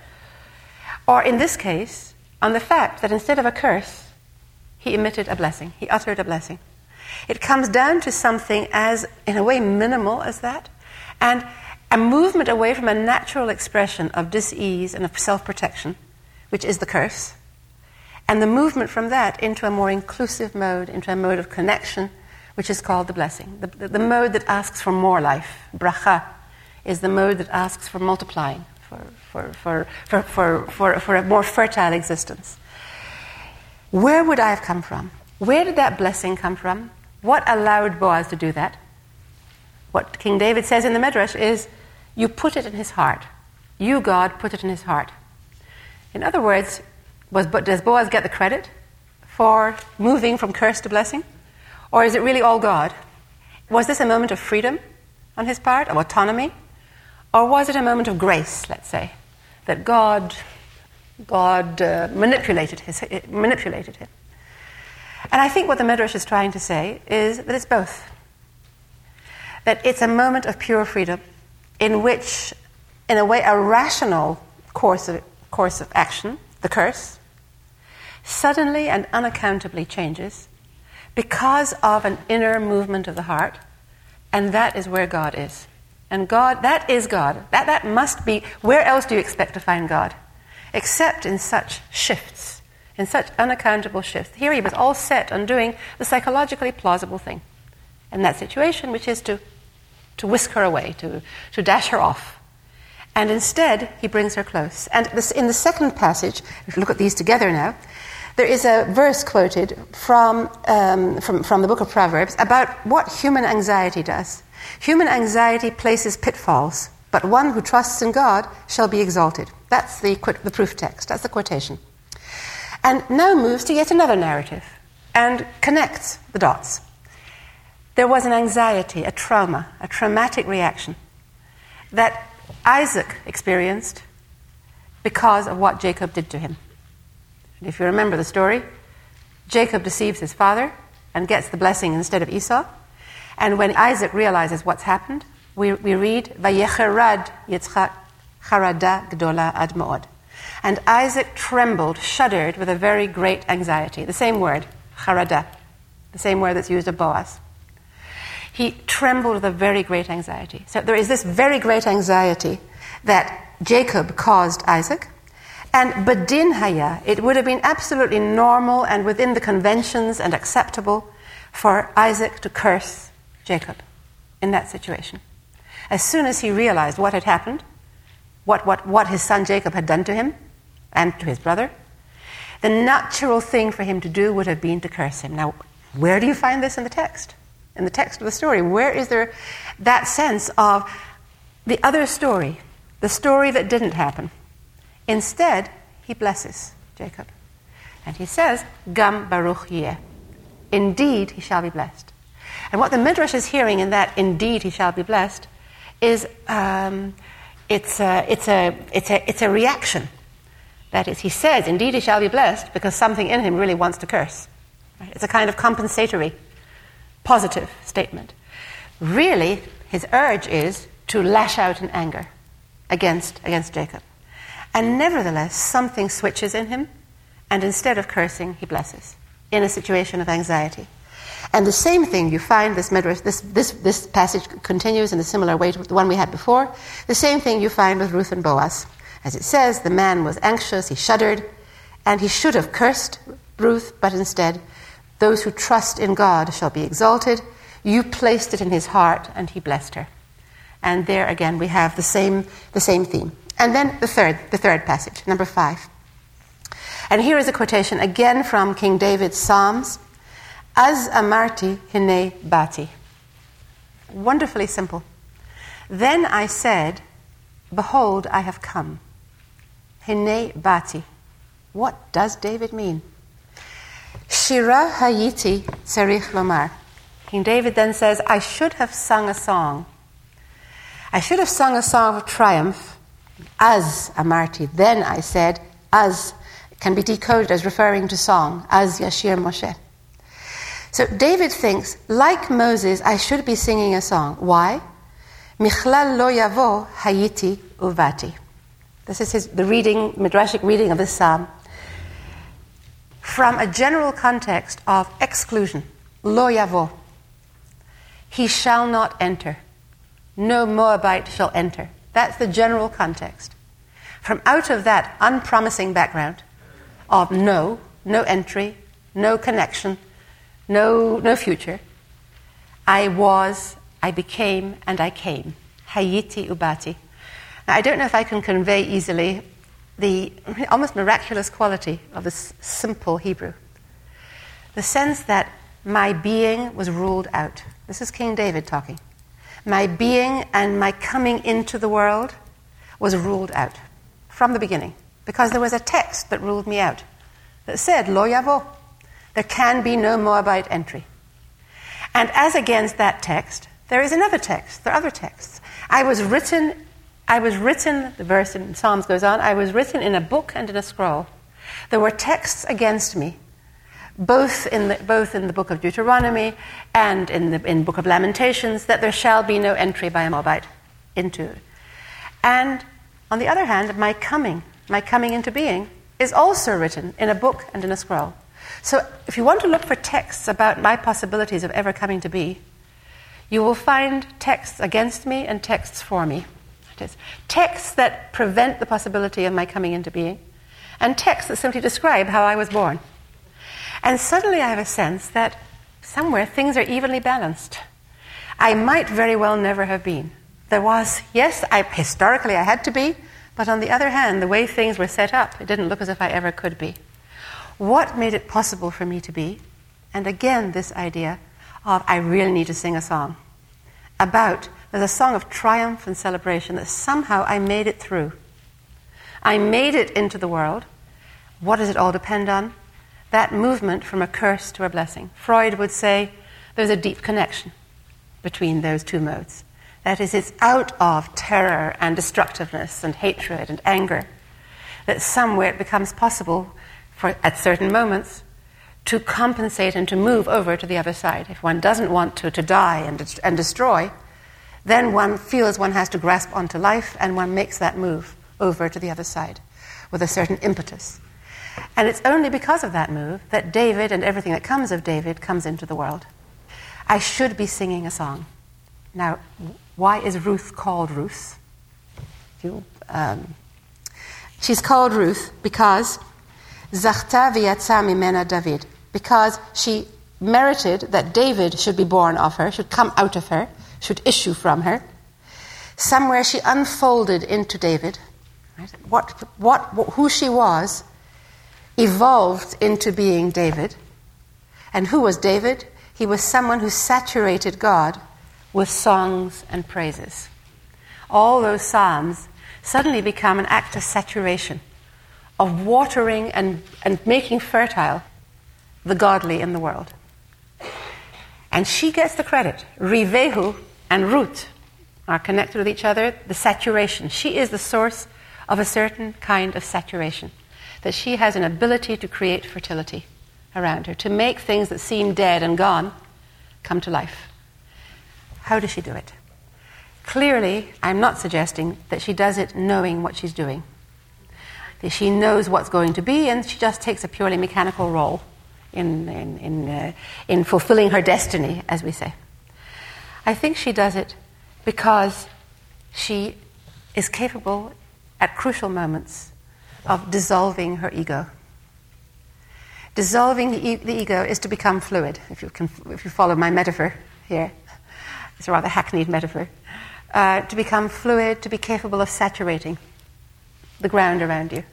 Or in this case, on the fact that instead of a curse, he emitted a blessing. He uttered a blessing. It comes down to something as, in a way, minimal as that, and a movement away from a natural expression of dis-ease and of self-protection, which is the curse, and the movement from that into a more inclusive mode, into a mode of connection, which is called the blessing. The, the, the mode that asks for more life, bracha, is the mode that asks for multiplying, for, for, for, for, for, for, for a more fertile existence. Where would I have come from? Where did that blessing come from? What allowed Boaz to do that? What King David says in the Midrash is, you put it in his heart. You, God, put it in his heart. In other words, was, does Boaz get the credit for moving from curse to blessing? Or is it really all God? Was this a moment of freedom on his part, of autonomy? Or was it a moment of grace, let's say, that God, God uh, manipulated, his, manipulated him? And I think what the Midrash is trying to say is that it's both. That it's a moment of pure freedom in which, in a way, a rational course of, course of action, the curse, suddenly and unaccountably changes because of an inner movement of the heart, and that is where God is. And God, that is God. That, that must be, where else do you expect to find God? Except in such shifts, in such unaccountable shifts. Here he was all set on doing the psychologically plausible thing in that situation, which is to, to whisk her away, to, to dash her off. And instead, he brings her close. And this, in the second passage, if you look at these together now, there is a verse quoted from, um, from, from the book of Proverbs about what human anxiety does. Human anxiety places pitfalls, but one who trusts in God shall be exalted. That's the, the proof text. That's the quotation. And now moves to yet another narrative and connects the dots. There was an anxiety, a trauma, a traumatic reaction that Isaac experienced because of what Jacob did to him. And if you remember the story, Jacob deceives his father and gets the blessing instead of Esau. And when Isaac realizes what's happened, we, we read, Vayecherad Yitzchak charada gdola ad mo'od. And Isaac trembled, shuddered with a very great anxiety. The same word, charada, the same word that's used of Boaz. He trembled with a very great anxiety. So there is this very great anxiety that Jacob caused Isaac. And badin haya, it would have been absolutely normal and within the conventions and acceptable for Isaac to curse Jacob in that situation. As soon as he realized what had happened, what, what, what his son Jacob had done to him and to his brother, the natural thing for him to do would have been to curse him. Now, where do you find this in the text? In the text of the story, where is there that sense of the other story, the story that didn't happen? Instead, he blesses Jacob. And he says, Gam Baruch Yeh. Indeed, he shall be blessed. And what the Midrash is hearing in that, indeed, he shall be blessed, is um, it's, a, it's, a, it's, a, it's a reaction. That is, he says, indeed, he shall be blessed, because something in him really wants to curse. Right? It's a kind of compensatory, positive statement. Really, his urge is to lash out in anger against, against Jacob. And nevertheless, something switches in him, and instead of cursing, he blesses in a situation of anxiety. And the same thing you find, this midrash, this, this, this passage continues in a similar way to the one we had before. The same thing you find with Ruth and Boaz. As it says, the man was anxious, he shuddered, and he should have cursed Ruth, but instead, those who trust in God shall be exalted. You placed it in his heart, and he blessed her. And there again we have the same, the same theme. And then the third, the third passage, number five. And here is a quotation again from King David's Psalms. Az amarti hine bati. Wonderfully simple. Then I said, behold, I have come. Hine bati. What does David mean? Shira hayiti tzarich lomar. King David then says, I should have sung a song. I should have sung a song of triumph. Az amarti. Then I said, az can be decoded as referring to song. Az yashir Moshe. So David thinks, like Moses, I should be singing a song. Why? Michlal lo yavo hayiti uvati. This is his, the reading, midrashic reading of this psalm. From a general context of exclusion. Lo yavo. He shall not enter. No Moabite shall enter. That's the general context. From out of that unpromising background of no, no entry, no connection, no, no future, I was, I became, and I came. Hayiti ubati. Now, I don't know if I can convey easily the almost miraculous quality of this simple Hebrew. The sense that my being was ruled out. This is King David talking. My being and my coming into the world was ruled out from the beginning, because there was a text that ruled me out that said, Lo yavo. There can be no Moabite entry. And as against that text, there is another text. There are other texts. I was written, I was written, the verse in Psalms goes on, I was written in a book and in a scroll. There were texts against me, both in the, both in the book of Deuteronomy and in the in book of Lamentations, that there shall be no entry by a Moabite into it. And on the other hand, my coming, my coming into being, is also written in a book and in a scroll. So if you want to look for texts about my possibilities of ever coming to be, you will find texts against me and texts for me. That is, texts that prevent the possibility of my coming into being, and texts that simply describe how I was born. And suddenly I have a sense that somewhere things are evenly balanced. I might very well never have been, There was, yes, I, historically I had to be, but on the other hand, the way things were set up, it didn't look as if I ever could be. What made it possible for me to be? And again, this idea of I really need to sing a song about, there's a song of triumph and celebration that somehow I made it through. I made it into the world. What does it all depend on? That movement from a curse to a blessing. Freud would say there's a deep connection between those two modes. That is, it's out of terror and destructiveness and hatred and anger that somewhere it becomes possible for, at certain moments, to compensate and to move over to the other side. If one doesn't want to, to die and, and destroy, then one feels one has to grasp onto life, and one makes that move over to the other side with a certain impetus. And it's only because of that move that David and everything that comes of David comes into the world. I should be singing a song. Now, why is Ruth called Ruth? You, um, she's called Ruth because Zachta v'yatza mimena David, because she merited that David should be born of her, should come out of her, should issue from her. Somewhere she unfolded into David. Right? What, what, who she was evolved into being David. And who was David? He was someone who saturated God with songs and praises. All those psalms suddenly become an act of saturation, of watering and, and making fertile the godly in the world. And she gets the credit. Rivehu and Ruth are connected with each other, the saturation. She is the source of a certain kind of saturation, that she has an ability to create fertility around her, to make things that seem dead and gone come to life. How does she do it? Clearly, I'm not suggesting that she does it knowing what she's doing. That she knows what's going to be, and she just takes a purely mechanical role in, in, in, uh, in fulfilling her destiny, as we say. I think she does it because she is capable, at crucial moments, of dissolving her ego. Dissolving the, e- the ego is to become fluid, if you can, if you follow my metaphor here. It's a rather hackneyed metaphor. Uh, to become fluid, to be capable of saturating the ground around you.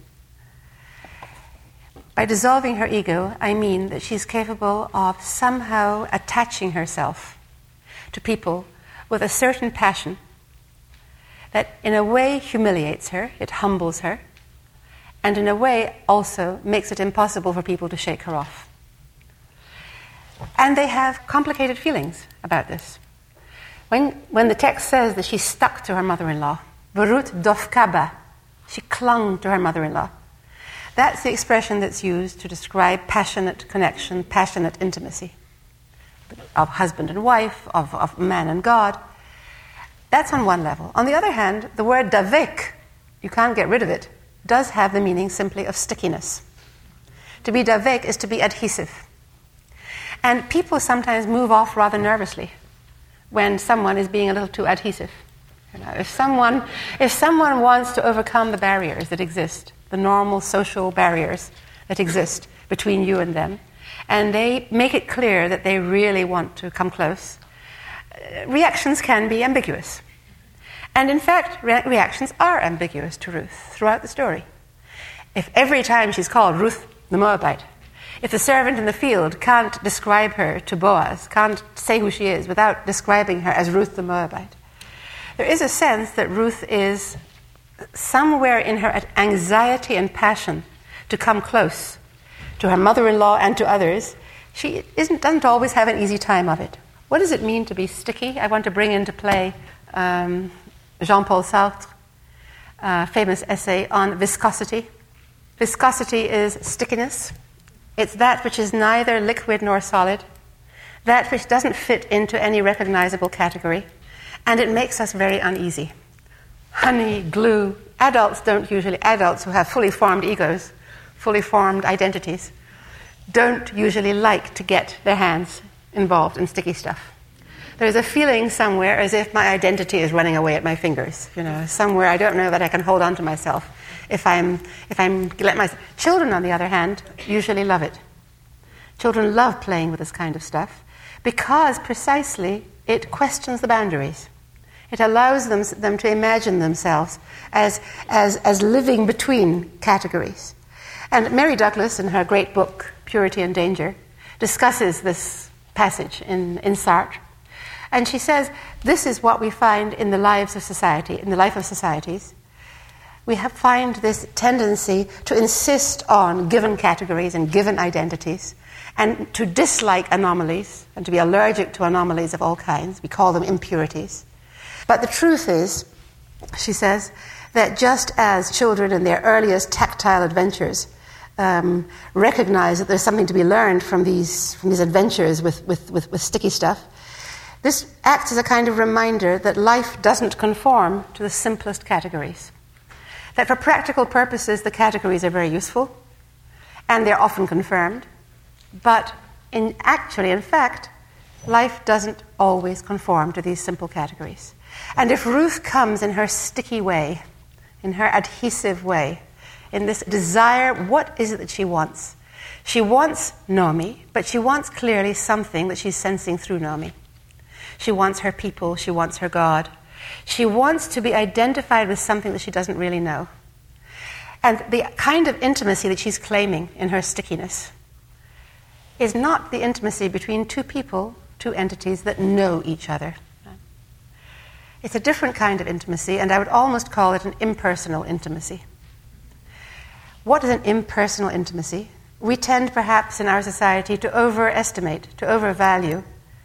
By dissolving her ego, I mean that she's capable of somehow attaching herself to people with a certain passion that in a way humiliates her, it humbles her, and in a way also makes it impossible for people to shake her off. And they have complicated feelings about this. When, when the text says that she stuck to her mother-in-law, Verut dofkaba, she clung to her mother-in-law. That's the expression that's used to describe passionate connection, passionate intimacy of husband and wife, of, of man and God. That's on one level. On the other hand, the word davek, you can't get rid of it, does have the meaning simply of stickiness. To be davek is to be adhesive. And people sometimes move off rather nervously when someone is being a little too adhesive. You know, if someone, if someone wants to overcome the barriers that exist, the normal social barriers that exist between you and them, and they make it clear that they really want to come close, uh, reactions can be ambiguous. And in fact, re- reactions are ambiguous to Ruth throughout the story. If every time she's called Ruth the Moabite, if the servant in the field can't describe her to Boaz, can't say who she is without describing her as Ruth the Moabite, there is a sense that Ruth is somewhere in her anxiety and passion to come close to her mother-in-law and to others. She isn't, doesn't always have an easy time of it. What does it mean to be sticky? I want to bring into play um, Jean-Paul Sartre's uh, famous essay on viscosity. Viscosity is stickiness. It's that which is neither liquid nor solid, that which doesn't fit into any recognizable category, and it makes us very uneasy. Honey, glue. Adults don't usually, adults who have fully formed egos, fully formed identities, don't usually like to get their hands involved in sticky stuff. There's a feeling somewhere as if my identity is running away at my fingers. You know, somewhere I don't know that I can hold on to myself. If I'm, if I'm, let my children, on the other hand, usually love it. Children love playing with this kind of stuff because precisely it questions the boundaries. It allows them, them to imagine themselves as, as, as living between categories. And Mary Douglas, in her great book, Purity and Danger, discusses this passage in, in Sartre. And she says, this is what we find in the lives of society, in the life of societies. We have find this tendency to insist on given categories and given identities, and to dislike anomalies, and to be allergic to anomalies of all kinds. We call them impurities. But the truth is, she says, that just as children in their earliest tactile adventures um, recognize that there's something to be learned from these, from these adventures with, with, with, with sticky stuff, this acts as a kind of reminder that life doesn't conform to the simplest categories. That for practical purposes, the categories are very useful, and they're often confirmed. But in actually, in fact, life doesn't always conform to these simple categories. And if Ruth comes in her sticky way, in her adhesive way, in this desire, what is it that she wants? She wants Nomi, but she wants clearly something that she's sensing through Nomi. She wants her people, she wants her God. She wants to be identified with something that she doesn't really know. And the kind of intimacy that she's claiming in her stickiness is not the intimacy between two people, two entities that know each other. It's a different kind of intimacy, and I would almost call it an impersonal intimacy. What is an impersonal intimacy? We tend perhaps in our society to overestimate, to overvalue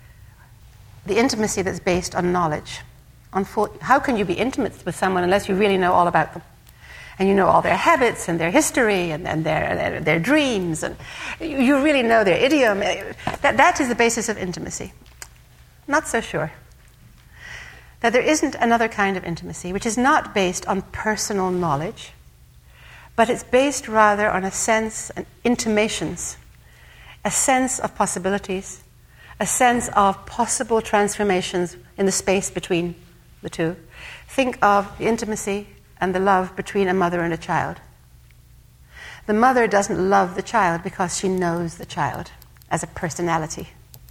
the intimacy that's based on knowledge. On fo- how can you be intimate with someone unless you really know all about them? And you know all their habits and their history and, and their, their their dreams, and you really know their idiom. That, that is the basis of intimacy. Not so sure. That there isn't another kind of intimacy which is not based on personal knowledge, but it's based rather on a sense and intimations, a sense of possibilities, a sense of possible transformations in the space between the two. Think of the intimacy and the love between a mother and a child. The mother doesn't love the child because she knows the child as a personality.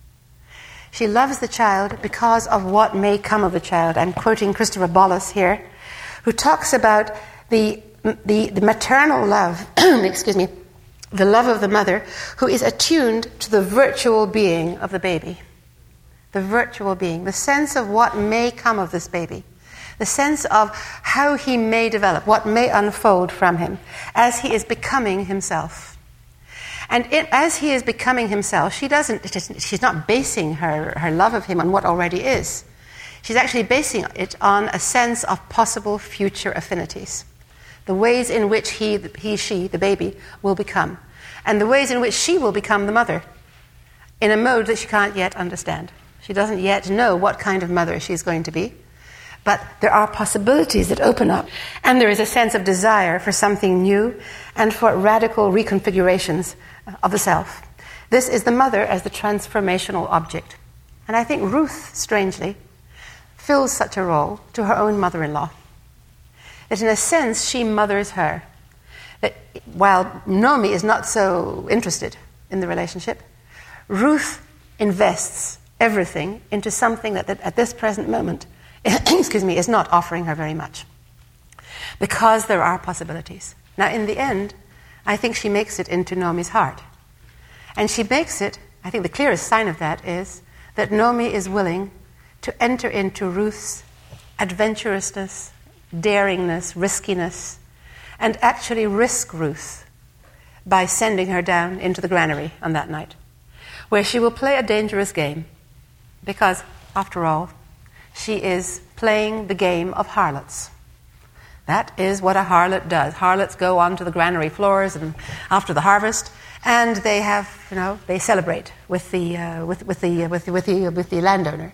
She loves the child because of what may come of the child. I'm quoting Christopher Bollas here, who talks about the, the, the maternal love, excuse me, the love of the mother, who is attuned to the virtual being of the baby. The virtual being, the sense of what may come of this baby, the sense of how he may develop, what may unfold from him as he is becoming himself. And it, as he is becoming himself, she doesn't, it is, she's not basing her, her love of him on what already is. She's actually basing it on a sense of possible future affinities, the ways in which he, he, she, the baby, will become, and the ways in which she will become the mother in a mode that she can't yet understand. She doesn't yet know what kind of mother she's going to be, but there are possibilities that open up, and there is a sense of desire for something new and for radical reconfigurations of the self. This is the mother as the transformational object. And I think Ruth, strangely, fills such a role to her own mother-in-law. That in a sense, she mothers her. That while Nomi is not so interested in the relationship, Ruth invests everything into something that, that at this present moment, excuse me, is not offering her very much. Because there are possibilities. Now, in the end, I think she makes it into Nomi's heart. And she makes it, I think the clearest sign of that is that Nomi is willing to enter into Ruth's adventurousness, daringness, riskiness, and actually risk Ruth by sending her down into the granary on that night, where she will play a dangerous game, because, after all, she is playing the game of harlots. That is what a harlot does. Harlots go onto the granary floors and after the harvest, and they have, you know, they celebrate with the uh, with with the uh, with the, with the with the landowner.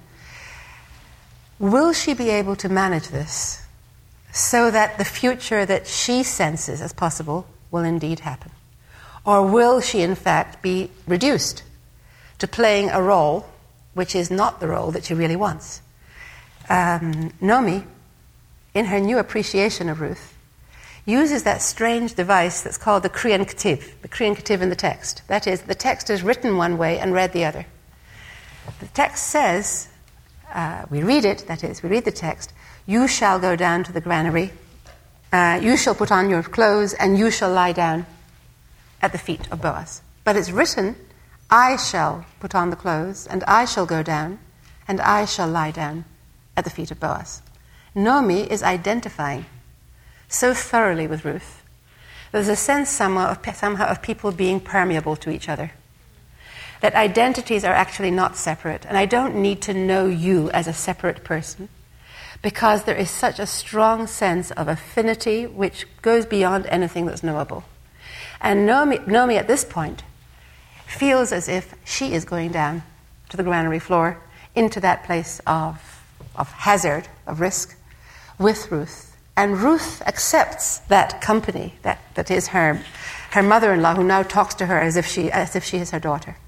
Will she be able to manage this so that the future that she senses as possible will indeed happen, or will she in fact be reduced to playing a role which is not the role that she really wants? Um, Nomi, in her new appreciation of Ruth, uses that strange device that's called the Kriyan Ketiv, the Kriyan Ketiv in the text. That is, the text is written one way and read the other. The text says, uh, we read it, that is, we read the text, you shall go down to the granary, uh, you shall put on your clothes, and you shall lie down at the feet of Boaz. But it's written, I shall put on the clothes, and I shall go down, and I shall lie down at the feet of Boaz. Naomi is identifying so thoroughly with Ruth. There's a sense somehow of, somehow of people being permeable to each other. That identities are actually not separate. And I don't need to know you as a separate person, because there is such a strong sense of affinity which goes beyond anything that's knowable. And Naomi, Naomi at this point feels as if she is going down to the granary floor, into that place of, of hazard, of risk, with Ruth. And Ruth accepts that company, that, that is her, her mother-in-law, who now talks to her as if she, as if she is her daughter.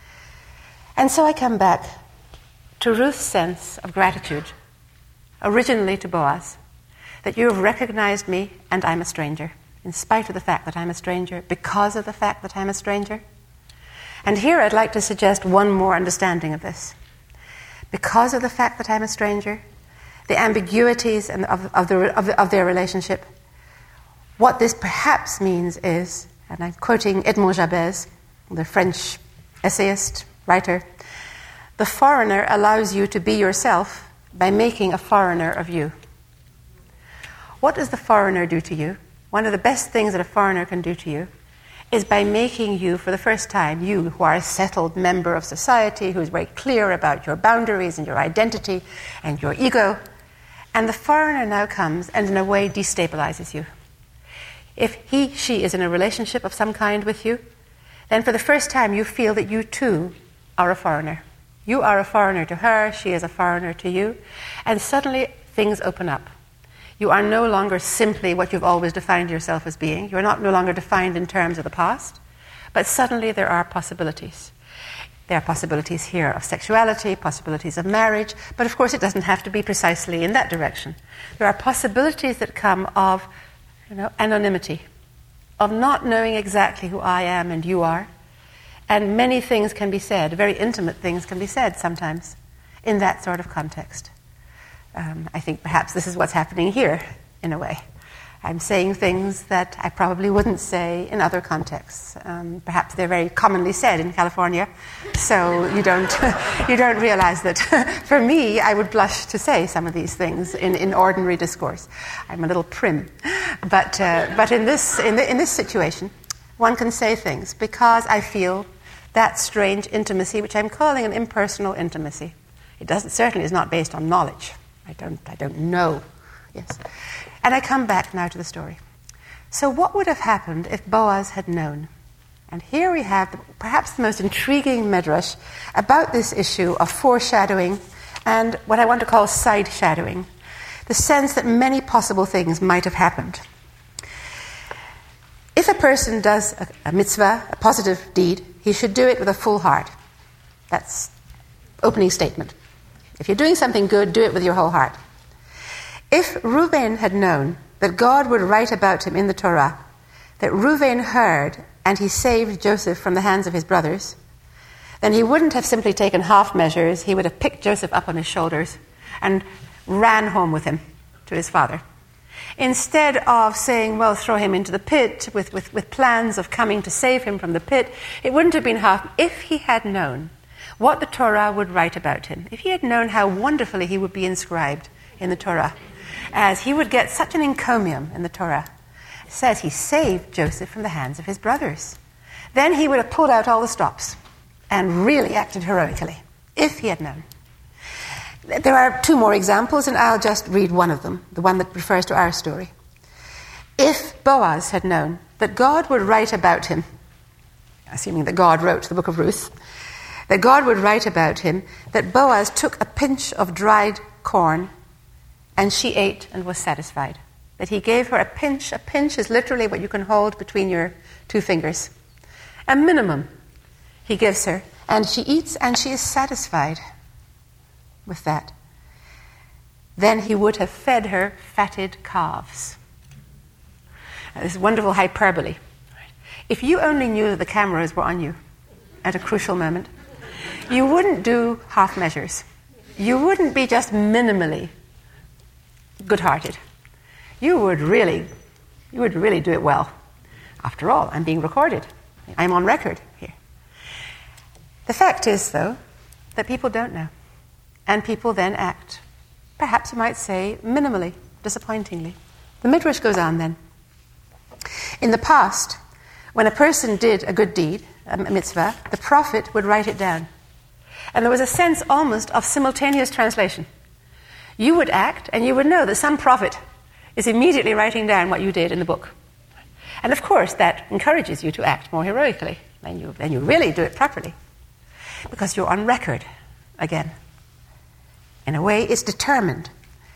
And so I come back to Ruth's sense of gratitude, originally to Boaz, that you have recognized me and I'm a stranger, in spite of the fact that I'm a stranger, because of the fact that I'm a stranger. And here I'd like to suggest one more understanding of this. Because of the fact that I'm a stranger, the ambiguities of, of, the, of, the, of their relationship, what this perhaps means is, and I'm quoting Edmond Jabez, the French essayist, writer, the foreigner allows you to be yourself by making a foreigner of you. What does the foreigner do to you? One of the best things that a foreigner can do to you is by making you, for the first time, you who are a settled member of society, who is very clear about your boundaries and your identity and your ego, and the foreigner now comes and in a way destabilizes you. If he, she is in a relationship of some kind with you, then for the first time you feel that you too are a foreigner. You are a foreigner to her, she is a foreigner to you, and suddenly things open up. You are no longer simply what you've always defined yourself as being. You're not no longer defined in terms of the past, but suddenly there are possibilities. There are possibilities here of sexuality, possibilities of marriage, but of course it doesn't have to be precisely in that direction. There are possibilities that come of, you know, anonymity, of not knowing exactly who I am and you are. And many things can be said, very intimate things can be said sometimes in that sort of context. Um, I think perhaps this is what's happening here, in a way. I'm saying things that I probably wouldn't say in other contexts. Um, perhaps they're very commonly said in California, so you don't you don't realize that. For me, I would blush to say some of these things in, in ordinary discourse. I'm a little prim, but uh, but in this in, the, in this situation, one can say things because I feel that strange intimacy, which I'm calling an impersonal intimacy. It doesn't certainly is not based on knowledge. I don't I don't know. Yes. And I come back now to the story. So what would have happened if Boaz had known? And here we have the, perhaps the most intriguing midrash about this issue of foreshadowing and what I want to call side-shadowing, the sense that many possible things might have happened. If a person does a, a mitzvah, a positive deed, he should do it with a full heart. That's opening statement. If you're doing something good, do it with your whole heart. If Reuben had known that God would write about him in the Torah, that Reuben heard and he saved Joseph from the hands of his brothers, then he wouldn't have simply taken half measures. He would have picked Joseph up on his shoulders and ran home with him to his father. Instead of saying, well, throw him into the pit with, with, with plans of coming to save him from the pit, it wouldn't have been half. If he had known what the Torah would write about him, if he had known how wonderfully he would be inscribed in the Torah, as he would get such an encomium in the Torah. It says he saved Joseph from the hands of his brothers. Then he would have pulled out all the stops and really acted heroically, if he had known. There are two more examples, and I'll just read one of them, the one that refers to our story. If Boaz had known that God would write about him, assuming that God wrote the book of Ruth, that God would write about him, that Boaz took a pinch of dried corn and she ate and was satisfied. That he gave her a pinch. A pinch is literally what you can hold between your two fingers. A minimum he gives her. And she eats and she is satisfied with that. Then he would have fed her fatted calves. Now, this is wonderful hyperbole. If you only knew that the cameras were on you at a crucial moment, you wouldn't do half measures. you wouldn't be just minimally good-hearted. You would really, you would really do it well. After all, I'm being recorded. I'm on record here. The fact is, though, that people don't know. And people then act, perhaps you might say, minimally, disappointingly. The Midrash goes on then. In the past, when a person did a good deed, a mitzvah, the prophet would write it down. And there was a sense almost of simultaneous translation. You would act, and you would know that some prophet is immediately writing down what you did in the book. And of course, that encourages you to act more heroically, and you, and you really do it properly. Because you're on record again. In a way, it's determined.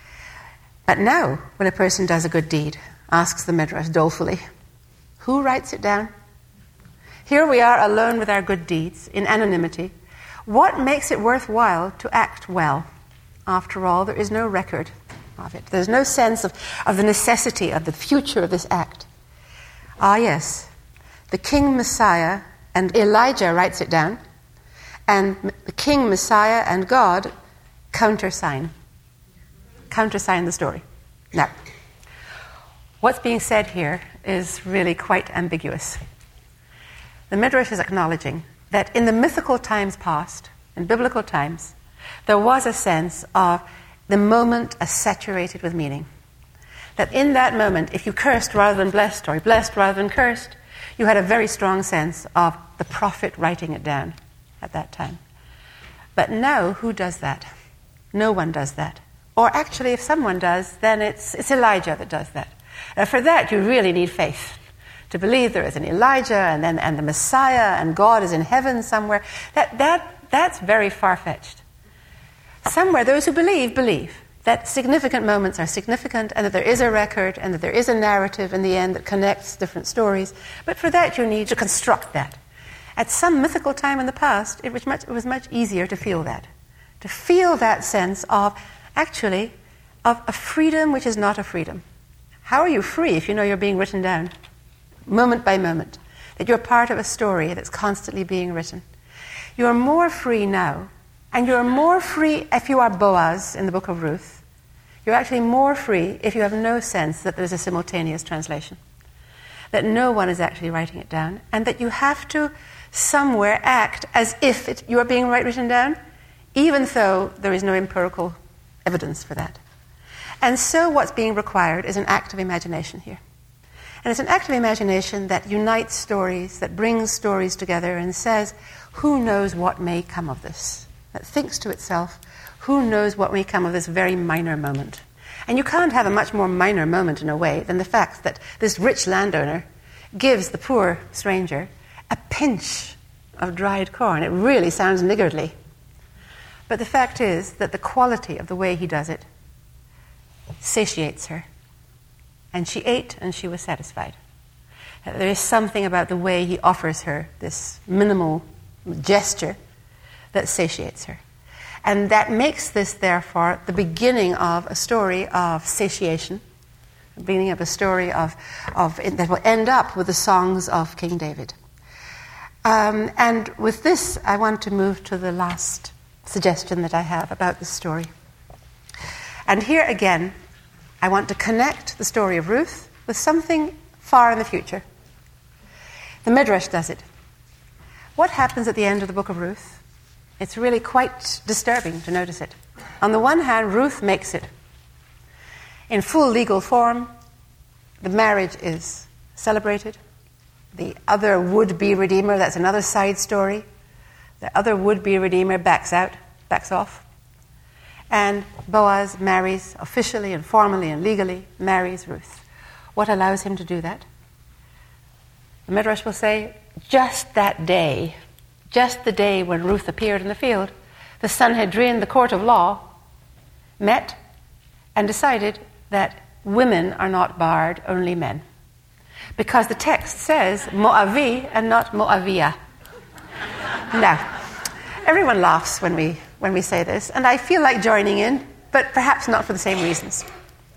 But now, when a person does a good deed, asks the Midrash dolefully, who writes it down? Here we are alone with our good deeds, in anonymity. What makes it worthwhile to act well? After all, there is no record of it. There's no sense of, of the necessity of the future of this act. Ah, yes, the King Messiah and Elijah writes it down, and the King Messiah and God countersign. Countersign the story. Now, what's being said here is really quite ambiguous. The Midrash is acknowledging that in the mythical times past, in biblical times, there was a sense of the moment as saturated with meaning. That in that moment, if you cursed rather than blessed, or blessed rather than cursed, you had a very strong sense of the prophet writing it down at that time. But now, who does that? No one does that. Or actually, if someone does, then it's, it's Elijah that does that. And for that, you really need faith. To believe there is an Elijah and then and the Messiah and God is in heaven somewhere. That, that, that's very far-fetched. Somewhere, those who believe, believe that significant moments are significant and that there is a record and that there is a narrative in the end that connects different stories. But for that, you need to construct that. At some mythical time in the past, it was much, it was much easier to feel that. To feel that sense of, actually, of a freedom which is not a freedom. How are you free if you know you're being written down? Moment by moment. That you're part of a story that's constantly being written. You're more free now. And you're more free if you are Boaz in the book of Ruth. You're actually more free if you have no sense that there's a simultaneous translation. That no one is actually writing it down. And that you have to somewhere act as if it, you are being written down, even though there is no empirical evidence for that. And so what's being required is an act of imagination here. And it's an act of imagination that unites stories, that brings stories together and says, who knows what may come of this? That thinks to itself, who knows what may come of this very minor moment? And you can't have a much more minor moment in a way than the fact that this rich landowner gives the poor stranger a pinch of dried corn. It really sounds niggardly. But the fact is that the quality of the way he does it satiates her. And she ate and she was satisfied. There is something about the way he offers her this minimal gesture that satiates her. And that makes this, therefore, the beginning of a story of satiation, the beginning of a story of, of that will end up with the songs of King David. Um, and with this, I want to move to the last suggestion that I have about this story. And here again, I want to connect the story of Ruth with something far in the future. The Midrash does it. What happens at the end of the book of Ruth? It's really quite disturbing to notice it. On the one hand, Ruth makes it. In full legal form, the marriage is celebrated. The other would-be redeemer, that's another side story. The other would-be redeemer backs out, backs off. And Boaz marries, officially and formally and legally, marries Ruth. What allows him to do that? The Midrash will say, just that day, just the day when Ruth appeared in the field, the Sanhedrin, the court of law, met and decided that women are not barred, only men. Because the text says Moavi and not Moaviyah. Now, everyone laughs when we when we say this, and I feel like joining in, but perhaps not for the same reasons.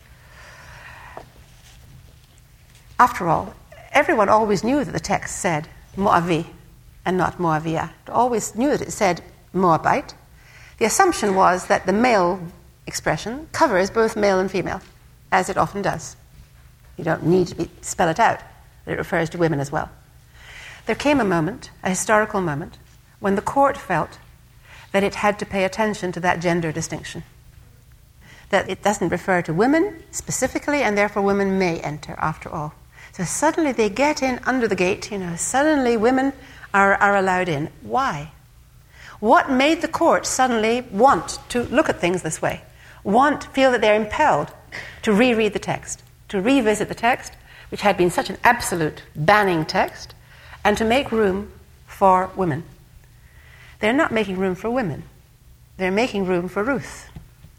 After all, everyone always knew that the text said Moavi and not Moaviyah. Always knew that it said Moabite. The assumption was that the male expression covers both male and female, as it often does. You don't need to be, spell it out, that it refers to women as well. There came a moment, a historical moment, when the court felt that it had to pay attention to that gender distinction. That it doesn't refer to women specifically, and therefore women may enter after all. So suddenly they get in under the gate, you know, suddenly women are, are allowed in. Why? What made the court suddenly want to look at things this way? Want, feel that they're impelled to reread the text, to revisit the text, which had been such an absolute banning text, and to make room for women. They're not making room for women. They're making room for Ruth.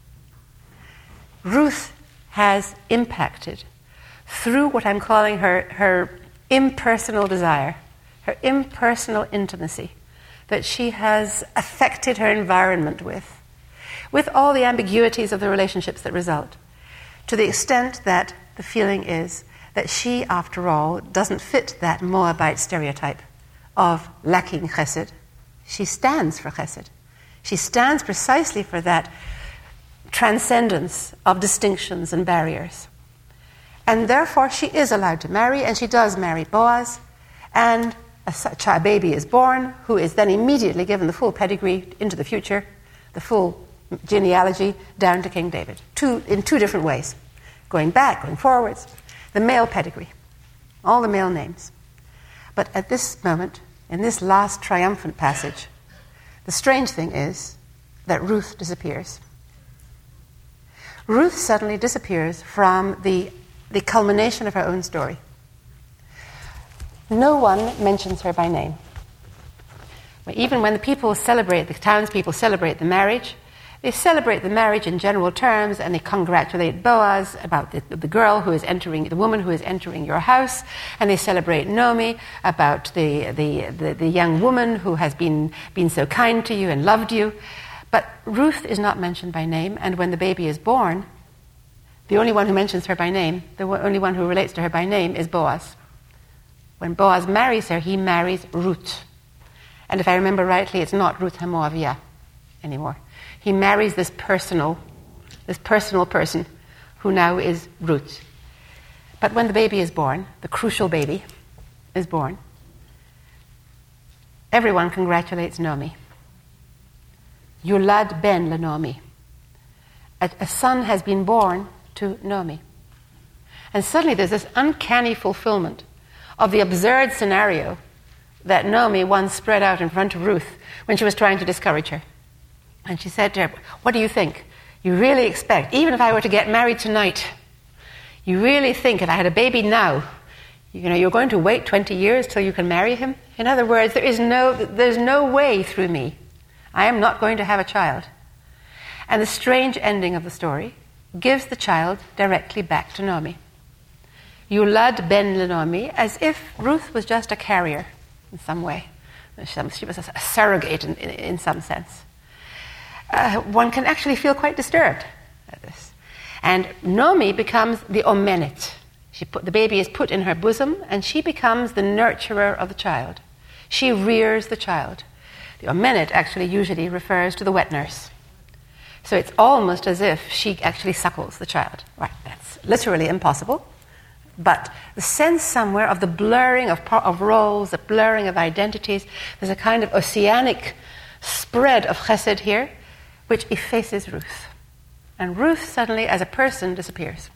Ruth has impacted through what I'm calling her, her impersonal desire, her impersonal intimacy, that she has affected her environment with, with all the ambiguities of the relationships that result, to the extent that the feeling is that she, after all, doesn't fit that Moabite stereotype of lacking chesed. She stands for chesed. She stands precisely for that transcendence of distinctions and barriers. And therefore she is allowed to marry, and she does marry Boaz, and a child baby is born, who is then immediately given the full pedigree into the future, the full genealogy down to King David, two, in two different ways, going back, going forwards, the male pedigree, all the male names. But at this moment, in this last triumphant passage, the strange thing is that Ruth disappears. Ruth suddenly disappears from the, the culmination of her own story. No one mentions her by name. Even when the people celebrate, the townspeople celebrate the marriage, they celebrate the marriage in general terms, and they congratulate Boaz about the, the girl who is entering, the woman who is entering your house, and they celebrate Naomi about the, the, the, the young woman who has been, been so kind to you and loved you. But Ruth is not mentioned by name, and when the baby is born, the only one who mentions her by name, the only one who relates to her by name is Boaz. When Boaz marries her, he marries Ruth. And if I remember rightly, it's not Ruth HaMoaviyah anymore. He marries this personal, this personal person who now is Ruth. But when the baby is born, the crucial baby is born, everyone congratulates Naomi. Yulad ben Naomi. A, a son has been born to Naomi. And suddenly there's this uncanny fulfillment of the absurd scenario that Naomi once spread out in front of Ruth when she was trying to discourage her. And she said to her, "What do you think? You really expect, even if I were to get married tonight, you really think if I had a baby now, you know, you're going to wait twenty years till you can marry him? In other words, there is no, there's no way through me. I am not going to have a child." And the strange ending of the story gives the child directly back to Naomi. Yulad ben Naomi, as if Ruth was just a carrier in some way. She was a surrogate in, in, in some sense. Uh, one can actually feel quite disturbed at this. And Naomi becomes the omenet. She put, the baby is put in her bosom, and she becomes the nurturer of the child. She rears the child. The omenet actually usually refers to the wet nurse. So it's almost as if she actually suckles the child. Right, that's literally impossible. But the sense somewhere of the blurring of, of roles, the blurring of identities, there's a kind of oceanic spread of chesed here, which effaces Ruth. And Ruth suddenly, as a person, disappears.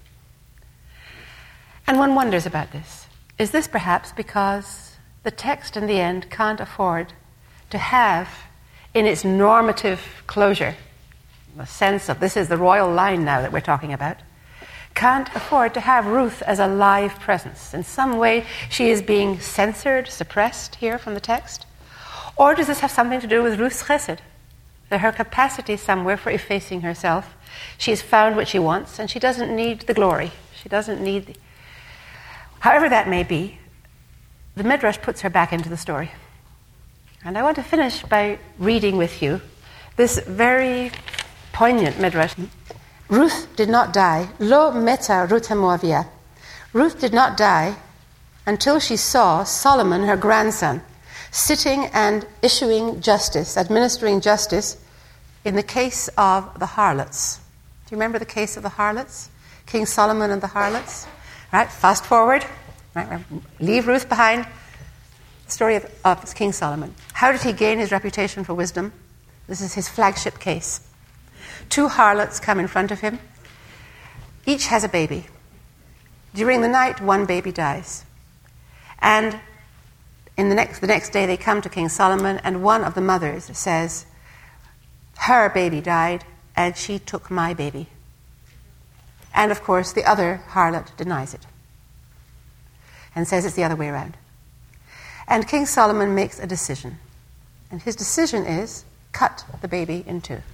And one wonders about this. Is this perhaps because the text in the end can't afford to have, in its normative closure, the sense of this is the royal line now that we're talking about, can't afford to have Ruth as a live presence? In some way, she is being censored, suppressed here from the text. Or does this have something to do with Ruth's chesed? That her capacity somewhere for effacing herself, she has found what she wants, and she doesn't need the glory. She doesn't need the... However that may be, the Midrash puts her back into the story. And I want to finish by reading with you this very poignant Midrash. Ruth did not die. Lo meta Ruth HaMoaviyah. Ruth did not die until she saw Solomon, her grandson, sitting and issuing justice, administering justice in the case of the harlots. Do you remember the case of the harlots? King Solomon and the harlots? Right, fast forward. Right, leave Ruth behind. The story of, of King Solomon. How did he gain his reputation for wisdom? This is his flagship case. Two harlots come in front of him. Each has a baby. During the night, one baby dies. And in the next, the next day, they come to King Solomon, and one of the mothers says, her baby died, and she took my baby. And of course, the other harlot denies it and says it's the other way around. And King Solomon makes a decision. And his decision is, cut the baby in two.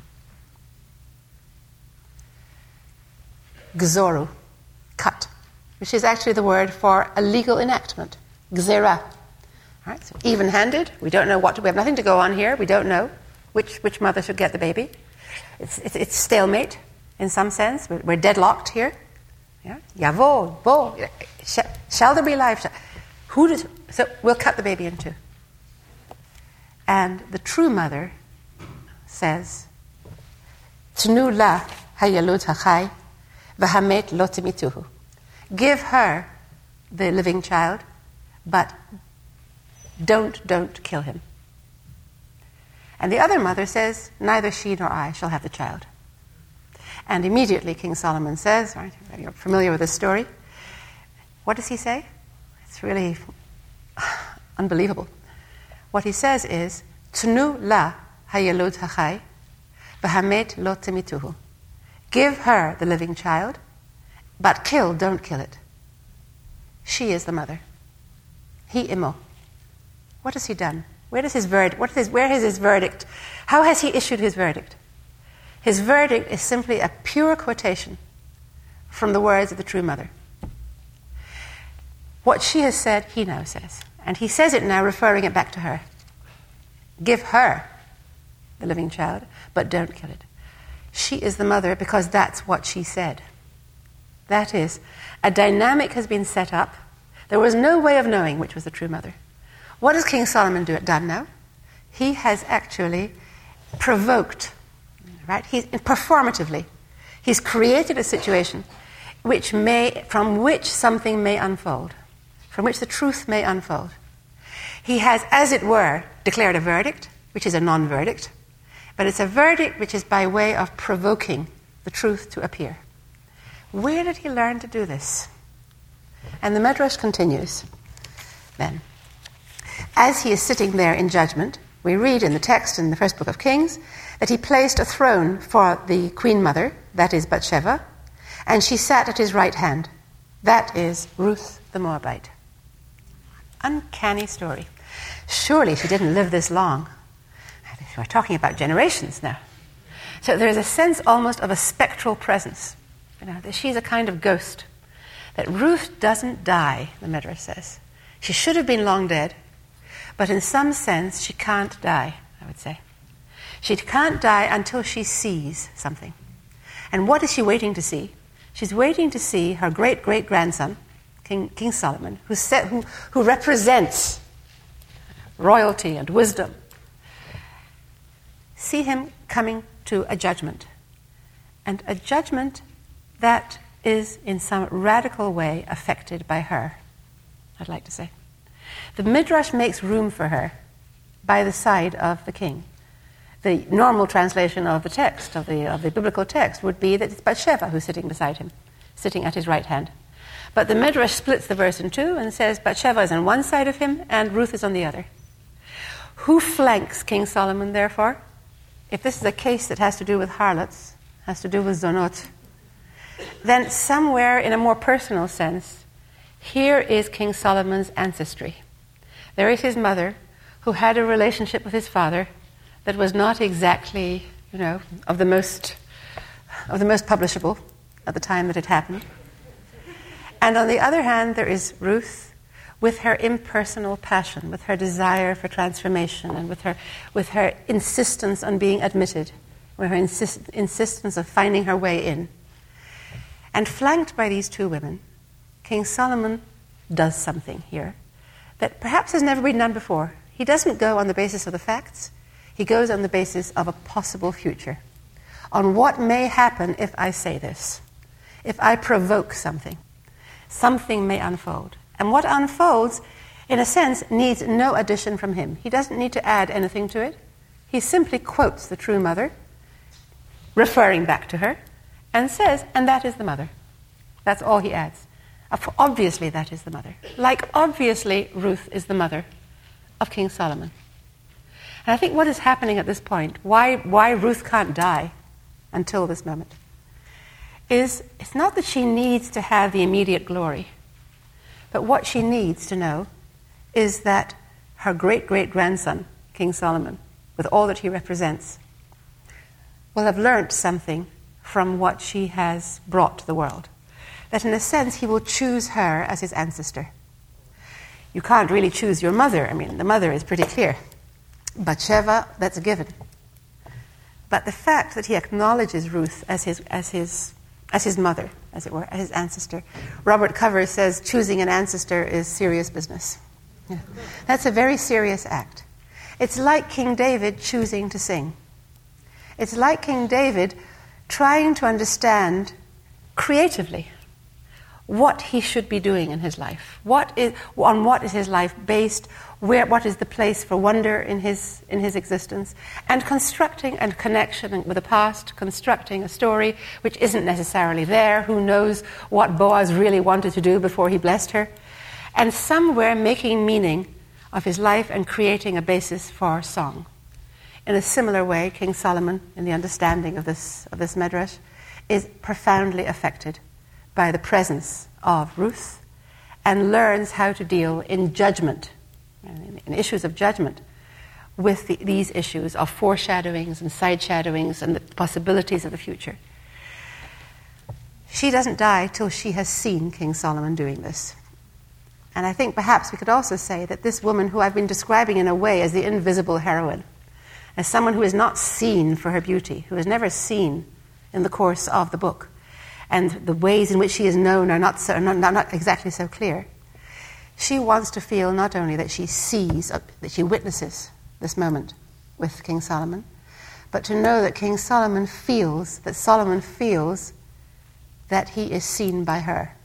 Gzoru, cut, which is actually the word for a legal enactment. Gzera. Right, so even-handed. We don't know what to, we have nothing to go on here. We don't know which which mother should get the baby. It's it's, it's stalemate in some sense. We're, we're deadlocked here. Yeah, Yavo, bo. Shall there be life? Who does? So we'll cut the baby in two. And the true mother says, "Tnu la hayalut hachai, v'hamet lo timituhu." Give her the living child, but don't, don't kill him. And the other mother says, neither she nor I shall have the child. And immediately King Solomon says, right, you're familiar with this story. What does he say? It's really unbelievable. What he says is, Tnu la hayalud hachai, v'hamet lo timituhu. Give her the living child, but kill, don't kill it. She is the mother. He imo. What has he done? Where does his verdict? What is his, where is his verdict? How has he issued his verdict? His verdict is simply a pure quotation from the words of the true mother. What she has said, he now says. And he says it now, referring it back to her. Give her the living child, but don't kill it. She is the mother because that's what she said. That is, a dynamic has been set up. There was no way of knowing which was the true mother. What has King Solomon do, done now? He has actually provoked, right? He's performatively. He's created a situation which may, from which something may unfold, from which the truth may unfold. He has, as it were, declared a verdict, which is a non-verdict, but it's a verdict which is by way of provoking the truth to appear. Where did he learn to do this? And the Midrash continues then. As he is sitting there in judgment, we read in the text in the first book of Kings that he placed a throne for the queen mother, that is Bathsheba, and she sat at his right hand. That is Ruth the Moabite. Uncanny story. Surely she didn't live this long. We're talking about generations now. So there's a sense almost of a spectral presence. You know, that she's a kind of ghost. That Ruth doesn't die, the Midrash says. She should have been long dead, but in some sense she can't die, I would say. She can't die until she sees something. And what is she waiting to see? She's waiting to see her great-great-grandson, King, King Solomon, who, set, who, who represents royalty and wisdom. See him coming to a judgment. And a judgment that is in some radical way affected by her, I'd like to say. The Midrash makes room for her by the side of the king. The normal translation of the text, of the, of the biblical text, would be that it's Bathsheba who's sitting beside him, sitting at his right hand. But the Midrash splits the verse in two and says Bathsheba is on one side of him and Ruth is on the other. Who flanks King Solomon, therefore? If this is a case that has to do with harlots, has to do with zonot, then somewhere in a more personal sense, here is King Solomon's ancestry. There is his mother, who had a relationship with his father that was not exactly, you know, of the most of the most publishable at the time that it happened. And on the other hand, there is Ruth, with her impersonal passion, with her desire for transformation, and with her with her insistence on being admitted, with her insist, insistence of finding her way in. And flanked by these two women, King Solomon does something here that perhaps has never been done before. He doesn't go on the basis of the facts. He goes on the basis of a possible future, on what may happen if I say this, if I provoke something. Something may unfold. And what unfolds, in a sense, needs no addition from him. He doesn't need to add anything to it. He simply quotes the true mother, referring back to her, and says, and that is the mother. That's all he adds. Obviously, that is the mother. Like, obviously, Ruth is the mother of King Solomon. And I think what is happening at this point, why, why Ruth can't die until this moment, is it's not that she needs to have the immediate glory, but what she needs to know is that her great-great-grandson, King Solomon, with all that he represents, will have learnt something from what she has brought to the world. That in a sense he will choose her as his ancestor. You can't really choose your mother. I mean, the mother is pretty clear. Bathsheba, that's a given. But the fact that he acknowledges Ruth as his as his as his mother, as it were, as his ancestor. Robert Cover says choosing an ancestor is serious business. Yeah. That's a very serious act. It's like King David choosing to sing. It's like King David trying to understand creatively what he should be doing in his life. What is, on what is his life based? Where, what is the place for wonder in his in his existence? And constructing a connection with the past, constructing a story which isn't necessarily there. Who knows what Boaz really wanted to do before he blessed her? And somewhere making meaning of his life and creating a basis for song. In a similar way, King Solomon, in the understanding of this of this Medrash, is profoundly affected by the presence of Ruth and learns how to deal in judgment, in, in issues of judgment, with the, these issues of foreshadowings and sideshadowings and the possibilities of the future. She doesn't die till she has seen King Solomon doing this. And I think perhaps we could also say that this woman, who I've been describing in a way as the invisible heroine, as someone who is not seen for her beauty, who is never seen in the course of the book, and the ways in which she is known are not, so, not, not exactly so clear, she wants to feel not only that she sees, uh, that she witnesses this moment with King Solomon, but to know that King Solomon feels, that Solomon feels that he is seen by her.